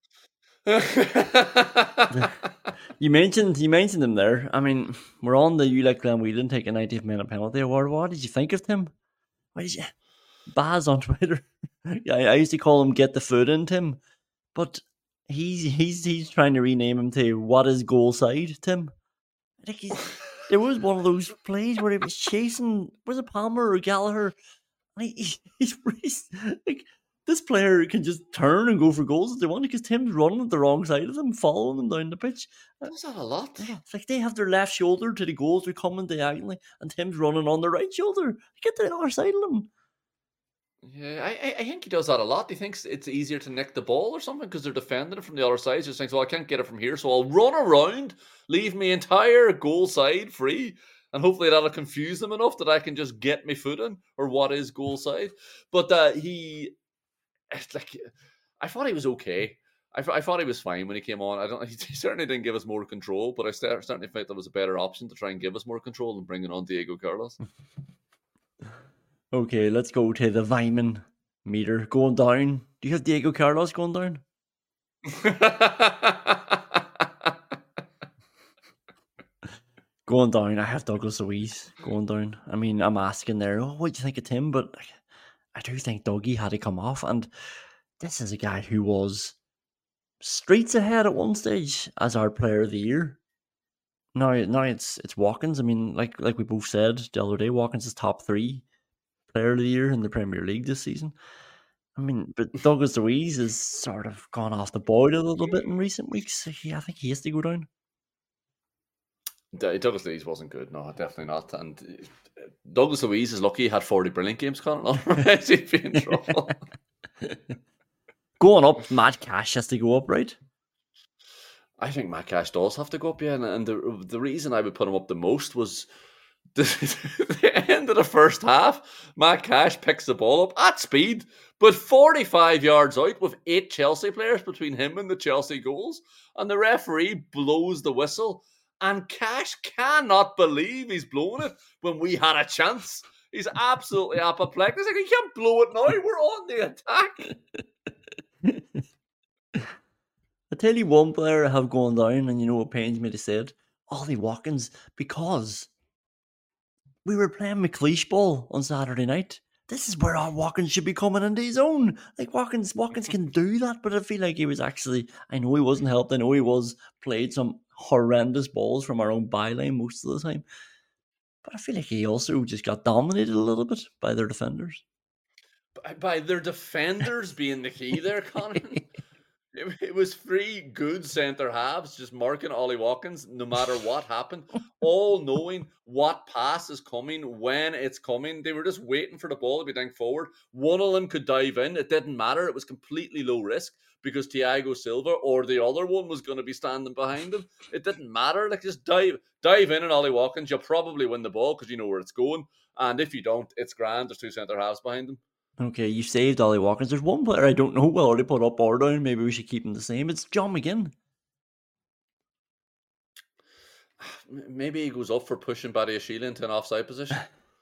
You mentioned them there. I mean, we're on the You Like Glenn Whelan take a 90th minute penalty award. What did you think of Tim? Why did you Baz on Twitter? I used to call him Get the Food in Tim, but he's trying to rename him to What is Goal Side Tim. I think there was one of those plays where he was chasing, was it Palmer or Gallagher? And he's like this player can just turn and go for goals if they want because Tim's running at the wrong side of them, following them down the pitch. Does that a lot? Yeah, it's like they have their left shoulder to the goals, they're coming diagonally, and Tim's running on the right shoulder. Get to the other side of them. Yeah, I think he does that a lot. He thinks it's easier to nick the ball or something because they're defending it from the other side. He just thinks, well, I can't get it from here, so I'll run around, leave my entire goal side free, and hopefully that'll confuse them enough that I can just get my foot in, or what is goal side. But it's like, I thought he was okay. I thought he was fine when he came on. He certainly didn't give us more control, but I certainly felt that was a better option to try and give us more control than bringing on Diego Carlos. Okay, let's go to the Vyman meter going down. Do you have Diego Carlos going down? Going down, I have Douglas Luiz going down. I mean, I'm asking there, what do you think of Tim? But I do think Dougie had to come off. And this is a guy who was streets ahead at one stage as our player of the year. Now it's Watkins. I mean, like we both said the other day, Watkins is top 3 player of the year in the Premier League this season. I mean, but Douglas Luiz has sort of gone off the board a little bit in recent weeks. So I think he has to go down. Douglas Luiz wasn't good. No, definitely not. And Douglas Luiz is lucky he had 40 brilliant games, Conor. Otherwise he'd be in trouble. Going up, Matt Cash has to go up, right? I think Matt Cash does have to go up, yeah. And the reason I would put him up the most was the end of the first half. Matt Cash picks the ball up at speed, but 45 yards out with 8 Chelsea players between him and the Chelsea goals. And the referee blows the whistle. And Cash cannot believe he's blown it when we had a chance. He's absolutely apoplectic. He's like, you can't blow it now. We're on the attack. I tell you one player I have gone down, and you know what pains me to say it? Ollie Watkins, because we were playing McLeish ball on Saturday night. This is where our Watkins should be coming into his own. Like Watkins can do that, but I feel like he was actually, I know he wasn't helped. I know he was played some horrendous balls from our own byline most of the time. But I feel like he also just got dominated a little bit by their defenders. By their defenders being the key there, Conor. It was 3 good centre halves just marking Ollie Watkins no matter what happened, all knowing what pass is coming, when it's coming. They were just waiting for the ball to be danged forward. One of them could dive in. It didn't matter. It was completely low risk because Thiago Silva or the other one was going to be standing behind him. It didn't matter. Like, just dive in and Ollie Watkins. You'll probably win the ball because you know where it's going. And if you don't, it's grand. There's 2 centre halves behind him. Okay, you saved Ollie Watkins. There's one player I don't know whether they put up or down. Maybe we should keep him the same. It's John McGinn. Maybe he goes up for pushing Badiashile into an offside position.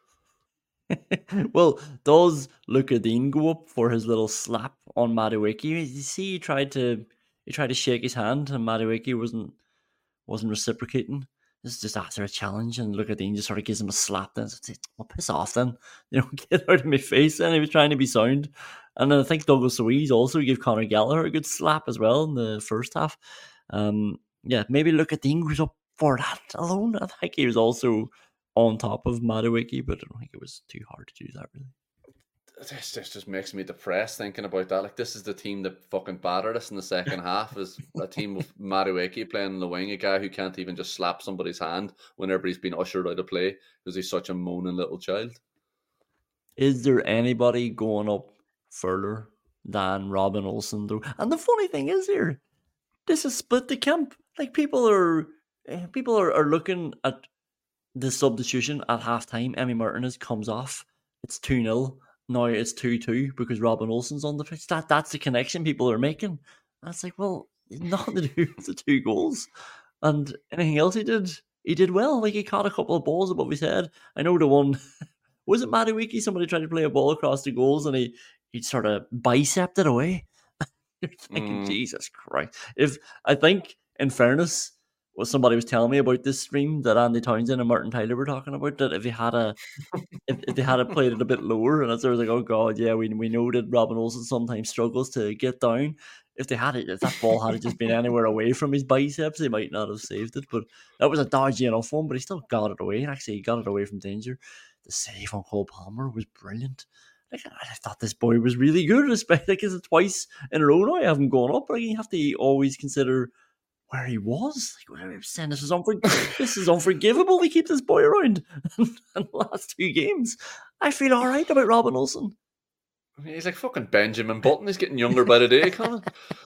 Well, does Luca Dean go up for his little slap on Madueke? You see, he tried to shake his hand, and Madueke wasn't reciprocating. This is just after a challenge, and Luca Dean just sort of gives him a slap. Then so well, piss off, then get out of my face. Then he was trying to be sound, and then I think Douglas Luiz also gave Conor Gallagher a good slap as well in the first half. Yeah, maybe Luca Dean goes up for that alone. I think he was also on top of Madueke, but I don't think it was too hard to do that, really. This just makes me depressed thinking about that. Like, this is the team that fucking battered us in the second half, is a team with Madueke playing in the wing, a guy who can't even just slap somebody's hand whenever he's been ushered out of play because he's such a moaning little child. Is there anybody going up further than Robin Olsen, though? And the funny thing is here, this has split the camp. Like, people are looking at the substitution at halftime. Emmy Martinez comes off. It's 2-0. Now it's 2-2 because Robin Olsen's on the pitch. That's the connection people are making. And it's like, well, nothing to do with the 2 goals. And anything else he did well. Like, he caught a couple of balls above his head. I know the one, was it Madueke? Somebody tried to play a ball across the goals and he sort of bicepped it away. You're thinking, Jesus Christ. I think, in fairness, what somebody was telling me about this stream that Andy Townsend and Martin Tyler were talking about, that if they had played it a bit lower, and I was like, oh god, yeah, we know that Robin Olsen sometimes struggles to get down. If that ball had just been anywhere away from his biceps, they might not have saved it. But that was a dodgy enough one, but he still got it away. And actually, he got it away from danger. The save on Cole Palmer was brilliant. Like, I thought this boy was really good, especially like, is it twice in a row now I haven't gone up. Like, you have to always consider where he was. Like, what saying, this is unforgivable. We keep this boy around in the last 2 games. I feel all right about Robin Olsen. He's like fucking Benjamin Button. He's getting younger by the day, Colin.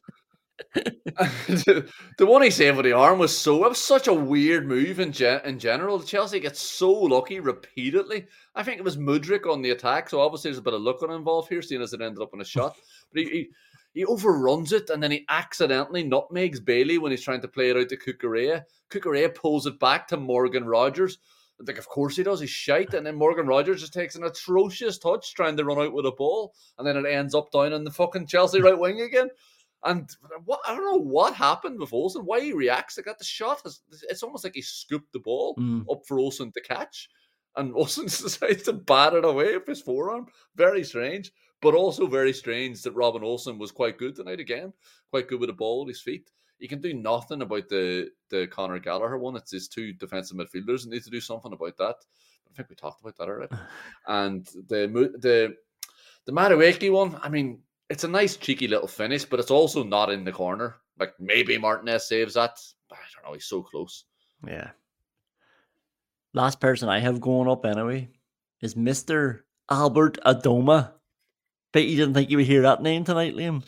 The one he saved with the arm was such a weird move in general. Chelsea gets so lucky repeatedly. I think it was Mudryk on the attack, so obviously there's a bit of luck involved here, seeing as it ended up in a shot. But he overruns it, and then he accidentally nutmegs Bailey when he's trying to play it out to Cucurella. Cucurella pulls it back to Morgan Rogers. Like, of course he does. He's shite. And then Morgan Rogers just takes an atrocious touch trying to run out with a ball. And then it ends up down in the fucking Chelsea right wing again. And I don't know what happened with Olsen, why he reacts like that. The shot it's almost like he scooped the ball up for Olsen to catch. And Olsen decides to bat it away with his forearm. Very strange. But also very strange that Robin Olsen was quite good tonight again. Quite good with the ball at his feet. He can do nothing about the Conor Gallagher one. It's his 2 defensive midfielders that need to do something about that. I think we talked about that already. And the Madueke one, I mean, it's a nice cheeky little finish, but it's also not in the corner. Like, maybe Martinez saves that. I don't know, he's so close. Yeah. Last person I have going up anyway is Mr. Albert Adoma. Bet you didn't think you would hear that name tonight, Liam.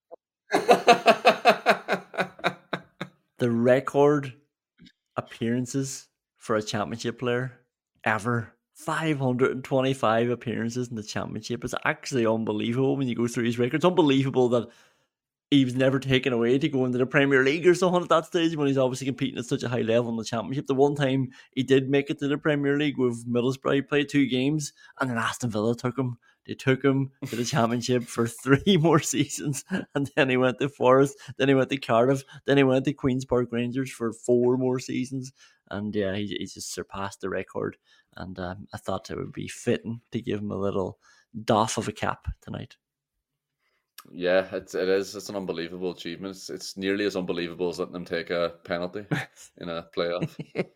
The record appearances for a championship player ever. 525 appearances in the championship. It's actually unbelievable when you go through his record. It's unbelievable that he was never taken away to go into the Premier League or something at that stage when he's obviously competing at such a high level in the championship. The one time he did make it to the Premier League with Middlesbrough, he played 2 games, and then Aston Villa took him. They took him to the championship for 3 more seasons, and then he went to Forest, then he went to Cardiff, then he went to Queen's Park Rangers for 4 more seasons, and yeah, he just surpassed the record. And I thought it would be fitting to give him a little doff of a cap tonight. Yeah, it is. It's an unbelievable achievement. It's nearly as unbelievable as letting them take a penalty in a playoff.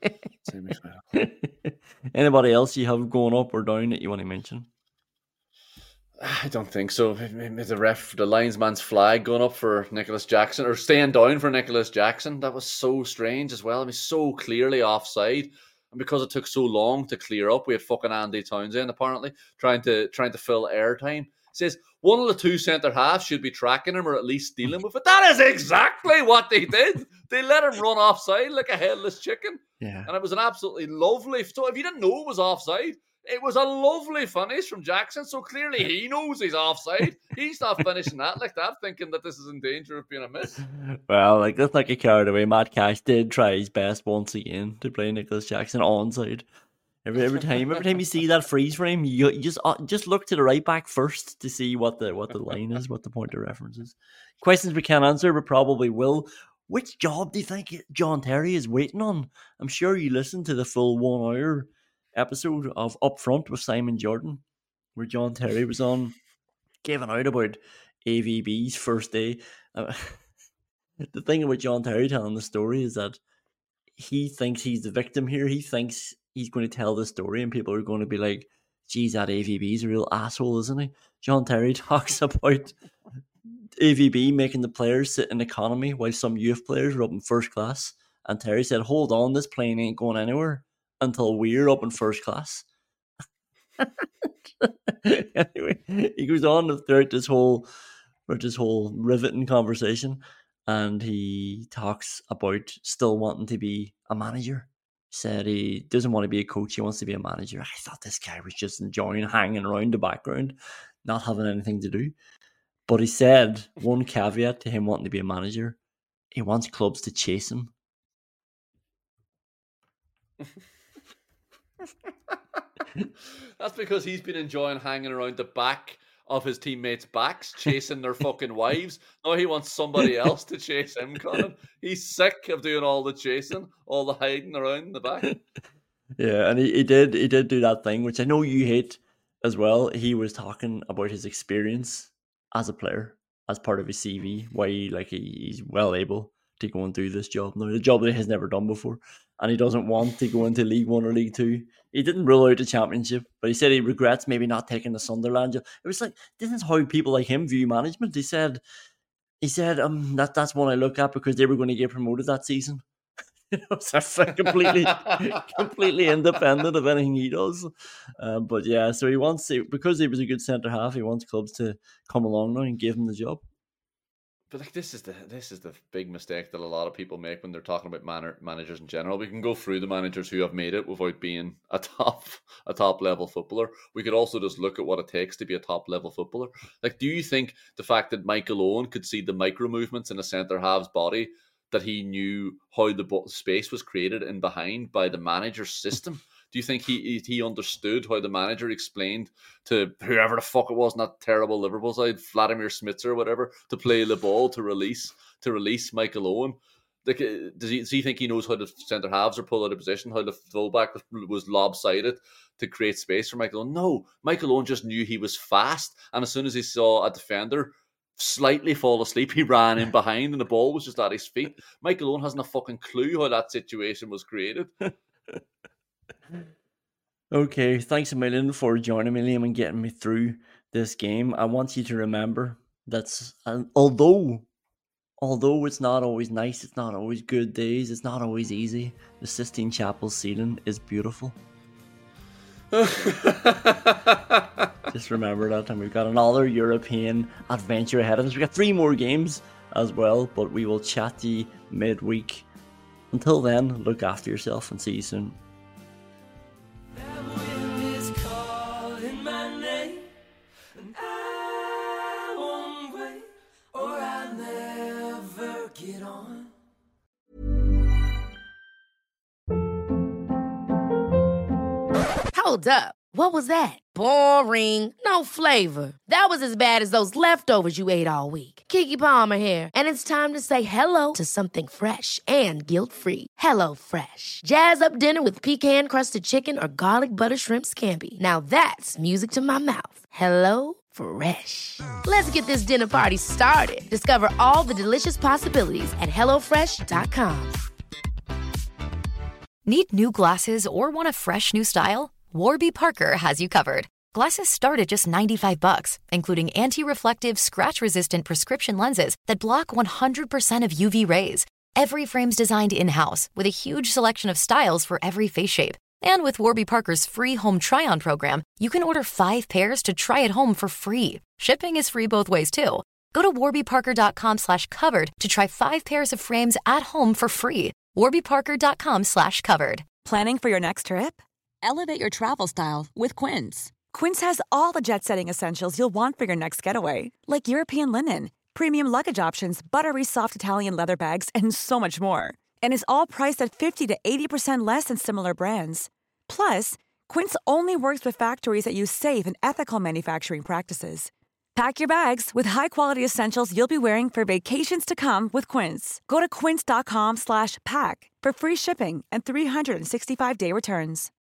Anybody else you have going up or down that you want to mention? I don't think so. The linesman's flag going up for Nicholas Jackson, or staying down for Nicholas Jackson, that was so strange as well. I mean, so clearly offside. And because it took so long to clear up, we had fucking Andy Townsend apparently trying to fill airtime. Says one of the 2 centre halves should be tracking him or at least dealing with it. That is exactly what they did. They let him run offside like a headless chicken. Yeah. And it was an absolutely lovely. So if you didn't know it was offside, it was a lovely finish from Jackson. So clearly he knows he's offside. He's not finishing that like that, thinking that this is in danger of being a miss. Well, like, let's not get carried away. Matt Cash did try his best once again to play Nicholas Jackson onside. Every time you see that freeze frame, you just look to the right back first to see what the line is, what the point of reference is. Questions we can't answer, but probably will. Which job do you think John Terry is waiting on? I'm sure you listened to the full 1 hour episode of Up Front with Simon Jordan, where John Terry was on giving out about AVB's first day. The thing about John Terry telling the story is that he thinks he's the victim here. He thinks he's going to tell the story and people are going to be like, geez, that AVB's a real asshole, isn't he? John Terry talks about AVB making the players sit in economy while some youth players were up in first class. And Terry said, hold on, this plane ain't going anywhere until we're up in first class. Anyway, he goes on throughout this whole riveting conversation, and he talks about still wanting to be a manager. He said he doesn't want to be a coach, he wants to be a manager. I thought this guy was just enjoying hanging around the background, not having anything to do. But he said one caveat to him wanting to be a manager: he wants clubs to chase him. That's because he's been enjoying hanging around the back of his teammates' backs, chasing their fucking wives. Now he wants somebody else to chase him, Colin. He's sick of doing all the chasing, all the hiding around in the back. Yeah, and he did do that thing, which I know you hate as well. He was talking about his experience as a player, as part of his CV, why he's well able to go and do this job now, the job that he has never done before, and he doesn't want to go into League One or League Two. He didn't rule out the Championship, but he said he regrets maybe not taking the Sunderland job. It was like, this is how people like him view management. He said that's one I look at because they were going to get promoted that season. So it's like completely independent of anything he does. But yeah, so he wants to, because he was a good centre half, he wants clubs to come along now and give him the job. But like this is the big mistake that a lot of people make when they're talking about managers in general. We can go through the managers who have made it without being a top level footballer. We could also just look at what it takes to be a top level footballer. Like, do you think the fact that Michael Owen could see the micro movements in a centre half's body, that he knew how the space was created in behind by the manager's system? Do you think he understood how the manager explained to whoever the fuck it was, in that terrible Liverpool side, Vladimir Smitzer or whatever, to play the ball to release Michael Owen? Like, does he think he knows how the centre halves are pulled out of position, how the fullback was lopsided to create space for Michael Owen? No, Michael Owen just knew he was fast, and as soon as he saw a defender slightly fall asleep, he ran in behind and the ball was just at his feet. Michael Owen hasn't a fucking clue how that situation was created. Okay, thanks a million for joining me, Liam, and getting me through this game. I want you to remember that although it's not always nice, it's not always good days, it's not always easy, the Sistine Chapel ceiling is beautiful. Just remember that, and we've got another European adventure ahead of us. We've got 3 more games as well, but we will chat to you midweek. Until then, look after yourself and see you soon. That wind is calling my name, and I won't wait, or I'll never get on. Hold up. What was that? Boring. No flavor. That was as bad as those leftovers you ate all week. Keke Palmer here, and it's time to say hello to something fresh and guilt-free. Hello Fresh. Jazz up dinner with pecan-crusted chicken or garlic butter shrimp scampi. Now that's music to my mouth. Hello Fresh. Let's get this dinner party started. Discover all the delicious possibilities at hellofresh.com. Need new glasses or want a fresh new style? Warby Parker has you covered. Glasses start at just $95, including anti-reflective, scratch-resistant prescription lenses that block 100% of UV rays. Every frame's designed in-house with a huge selection of styles for every face shape. And with Warby Parker's free home try-on program, you can order 5 pairs to try at home for free. Shipping is free both ways, too. Go to warbyparker.com/covered to try 5 pairs of frames at home for free. warbyparker.com/covered. Planning for your next trip? Elevate your travel style with Quince. Quince has all the jet-setting essentials you'll want for your next getaway, like European linen, premium luggage options, buttery soft Italian leather bags, and so much more. And is all priced at 50 to 80% less than similar brands. Plus, Quince only works with factories that use safe and ethical manufacturing practices. Pack your bags with high-quality essentials you'll be wearing for vacations to come with Quince. Go to quince.com/pack for free shipping and 365-day returns.